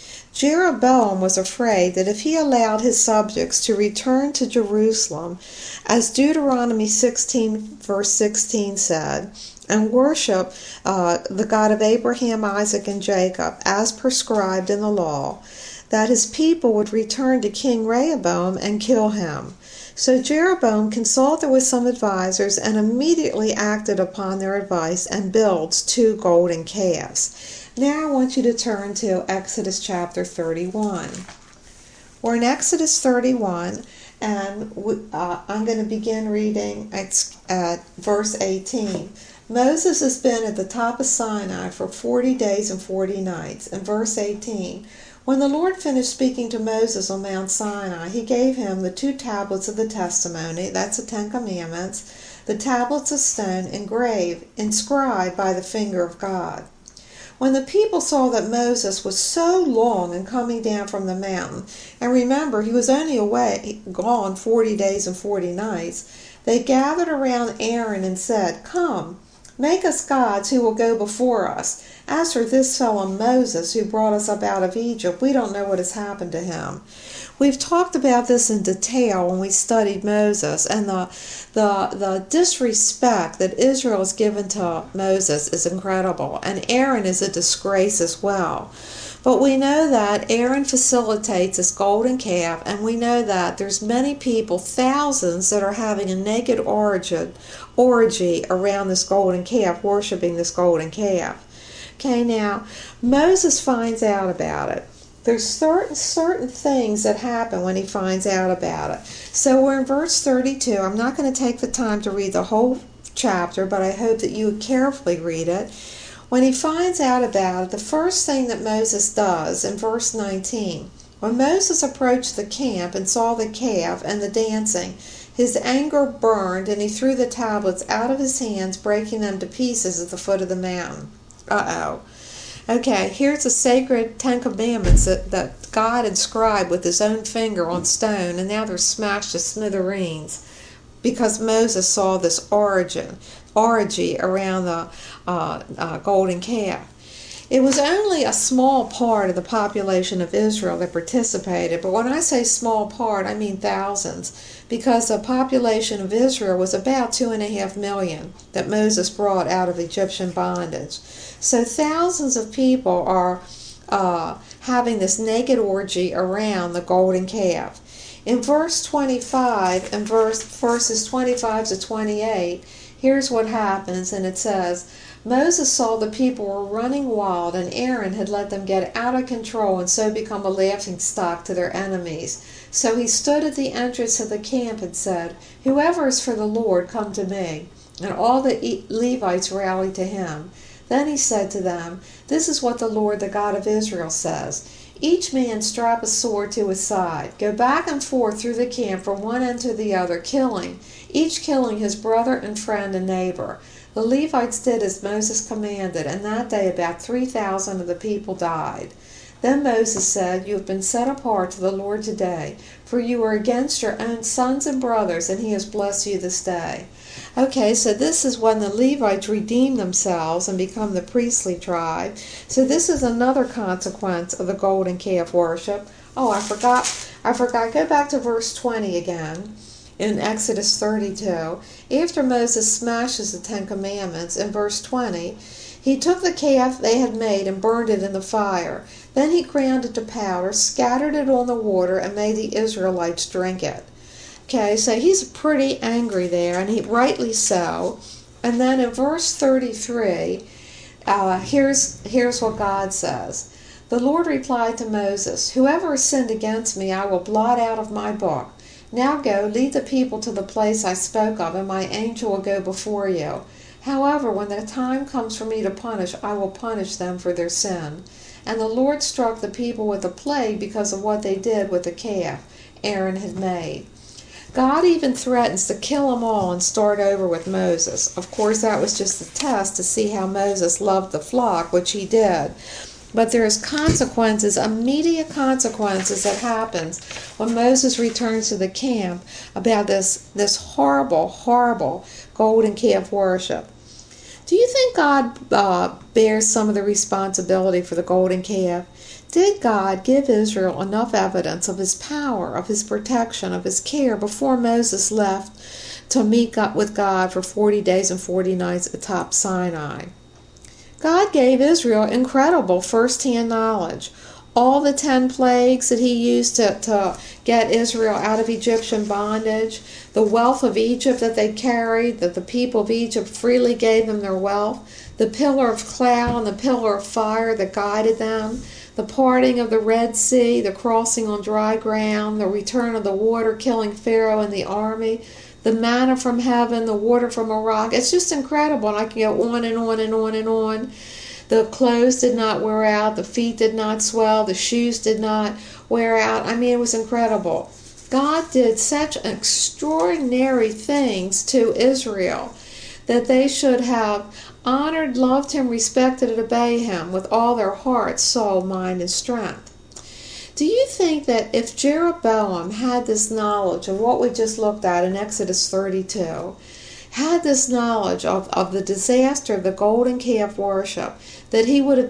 Jeroboam was afraid that if he allowed his subjects to return to Jerusalem, as Deuteronomy 16 verse 16 said, and worship the God of Abraham, Isaac, and Jacob as prescribed in the law, that his people would return to King Rehoboam and kill him. So Jeroboam consulted with some advisors and immediately acted upon their advice and builds 2 golden calves. Now I want you to turn to Exodus chapter 31. We're in Exodus 31, and I'm going to begin reading at verse 18. Moses has been at the top of Sinai for 40 days and 40 nights. In verse 18, when the Lord finished speaking to Moses on Mount Sinai, he gave him the 2 tablets of the testimony, that's the 10 commandments, the tablets of stone inscribed by the finger of God. When the people saw that Moses was so long in coming down from the mountain, and remember, he was only gone 40 days and 40 nights, they gathered around Aaron and said, "Come, make us gods who will go before us. As for this fellow Moses who brought us up out of Egypt, we don't know what has happened to him." We've talked about this in detail when we studied Moses, and the disrespect that Israel has given to Moses is incredible, and Aaron is a disgrace as well. But we know that Aaron facilitates this golden calf, and we know that there's many people, thousands, that are having a naked orgy around this golden calf, worshiping this golden calf. Okay, now, Moses finds out about it. There's certain things that happen when he finds out about it. So we're in verse 32. I'm not going to take the time to read the whole chapter, but I hope that you would carefully read it. When he finds out about it, the first thing that Moses does in verse 19, when Moses approached the camp and saw the calf and the dancing, his anger burned, and he threw the tablets out of his hands, breaking them to pieces at the foot of the mountain. Okay, here's the sacred 10 commandments that God inscribed with his own finger on stone, and now they're smashed to smithereens because Moses saw this orgy around the golden calf. It was only a small part of the population of Israel that participated, but when I say small part, I mean thousands, because the population of Israel was about 2.5 million that Moses brought out of Egyptian bondage. So thousands of people are having this naked orgy around the golden calf. In verse 25 and verses 25 to 28, here's what happens, and it says, Moses saw the people were running wild, and Aaron had let them get out of control and so become a laughingstock to their enemies. So he stood at the entrance of the camp and said, "Whoever is for the Lord, come to me." And all the Levites rallied to him. Then he said to them, "This is what the Lord, the God of Israel, says. Each man strap a sword to his side. Go back and forth through the camp from one end to the other, each killing his brother and friend and neighbor." The Levites did as Moses commanded, and that day about 3,000 of the people died. Then Moses said, "You have been set apart to the Lord today, for you are against your own sons and brothers, and he has blessed you this day." Okay, so this is when the Levites redeem themselves and become the priestly tribe. So this is another consequence of the golden calf worship. Oh, I forgot. Go back to verse 20 again in Exodus 32. After Moses smashes the Ten Commandments, in verse 20, he took the calf they had made and burned it in the fire. Then he ground it to powder, scattered it on the water, and made the Israelites drink it. Okay, so he's pretty angry there, and he rightly so. And then in verse 33, here's what God says. The Lord replied to Moses, "Whoever has sinned against me, I will blot out of my book. Now go, lead the people to the place I spoke of, and my angel will go before you. However, when the time comes for me to punish, I will punish them for their sin." And the Lord struck the people with a plague because of what they did with the calf Aaron had made. God even threatens to kill them all and start over with Moses. Of course, that was just a test to see how Moses loved the flock, which he did. But there's consequences, immediate consequences that happens when Moses returns to the camp about this horrible, horrible golden calf worship. Do you think God bears some of the responsibility for the golden calf? Did God give Israel enough evidence of his power, of his protection, of his care before Moses left to meet with God for 40 days and 40 nights atop Sinai? God gave Israel incredible first-hand knowledge. All the 10 plagues that he used to get Israel out of Egyptian bondage, the wealth of Egypt that they carried, that the people of Egypt freely gave them their wealth, the pillar of cloud and the pillar of fire that guided them, the parting of the Red Sea, the crossing on dry ground, the return of the water killing Pharaoh and the army, the manna from heaven, the water from a rock. It's just incredible, and I can go on and on and on and on. The clothes did not wear out, the feet did not swell, the shoes did not wear out. I mean, it was incredible. God did such extraordinary things to Israel that they should have honored, loved him, respected, and obeyed him with all their heart, soul, mind, and strength. Do you think that if Jeroboam had this knowledge of what we just looked at in Exodus 32, had this knowledge of the disaster of the golden calf worship, that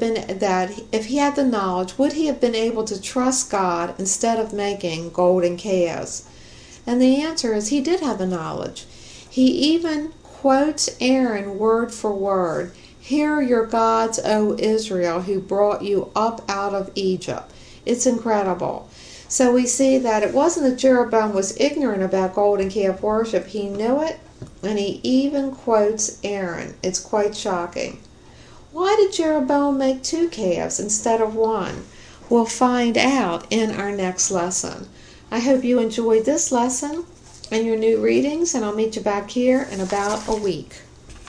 if he had the knowledge, would he have been able to trust God instead of making golden calves? And the answer is he did have the knowledge. He even quotes Aaron word for word. "Hear your gods, O Israel, who brought you up out of Egypt." It's incredible. So we see that it wasn't that Jeroboam was ignorant about golden calf worship. He knew it, and he even quotes Aaron. It's quite shocking. Why did Jeroboam make 2 calves instead of 1? We'll find out in our next lesson. I hope you enjoyed this lesson and your new readings, and I'll meet you back here in about a week.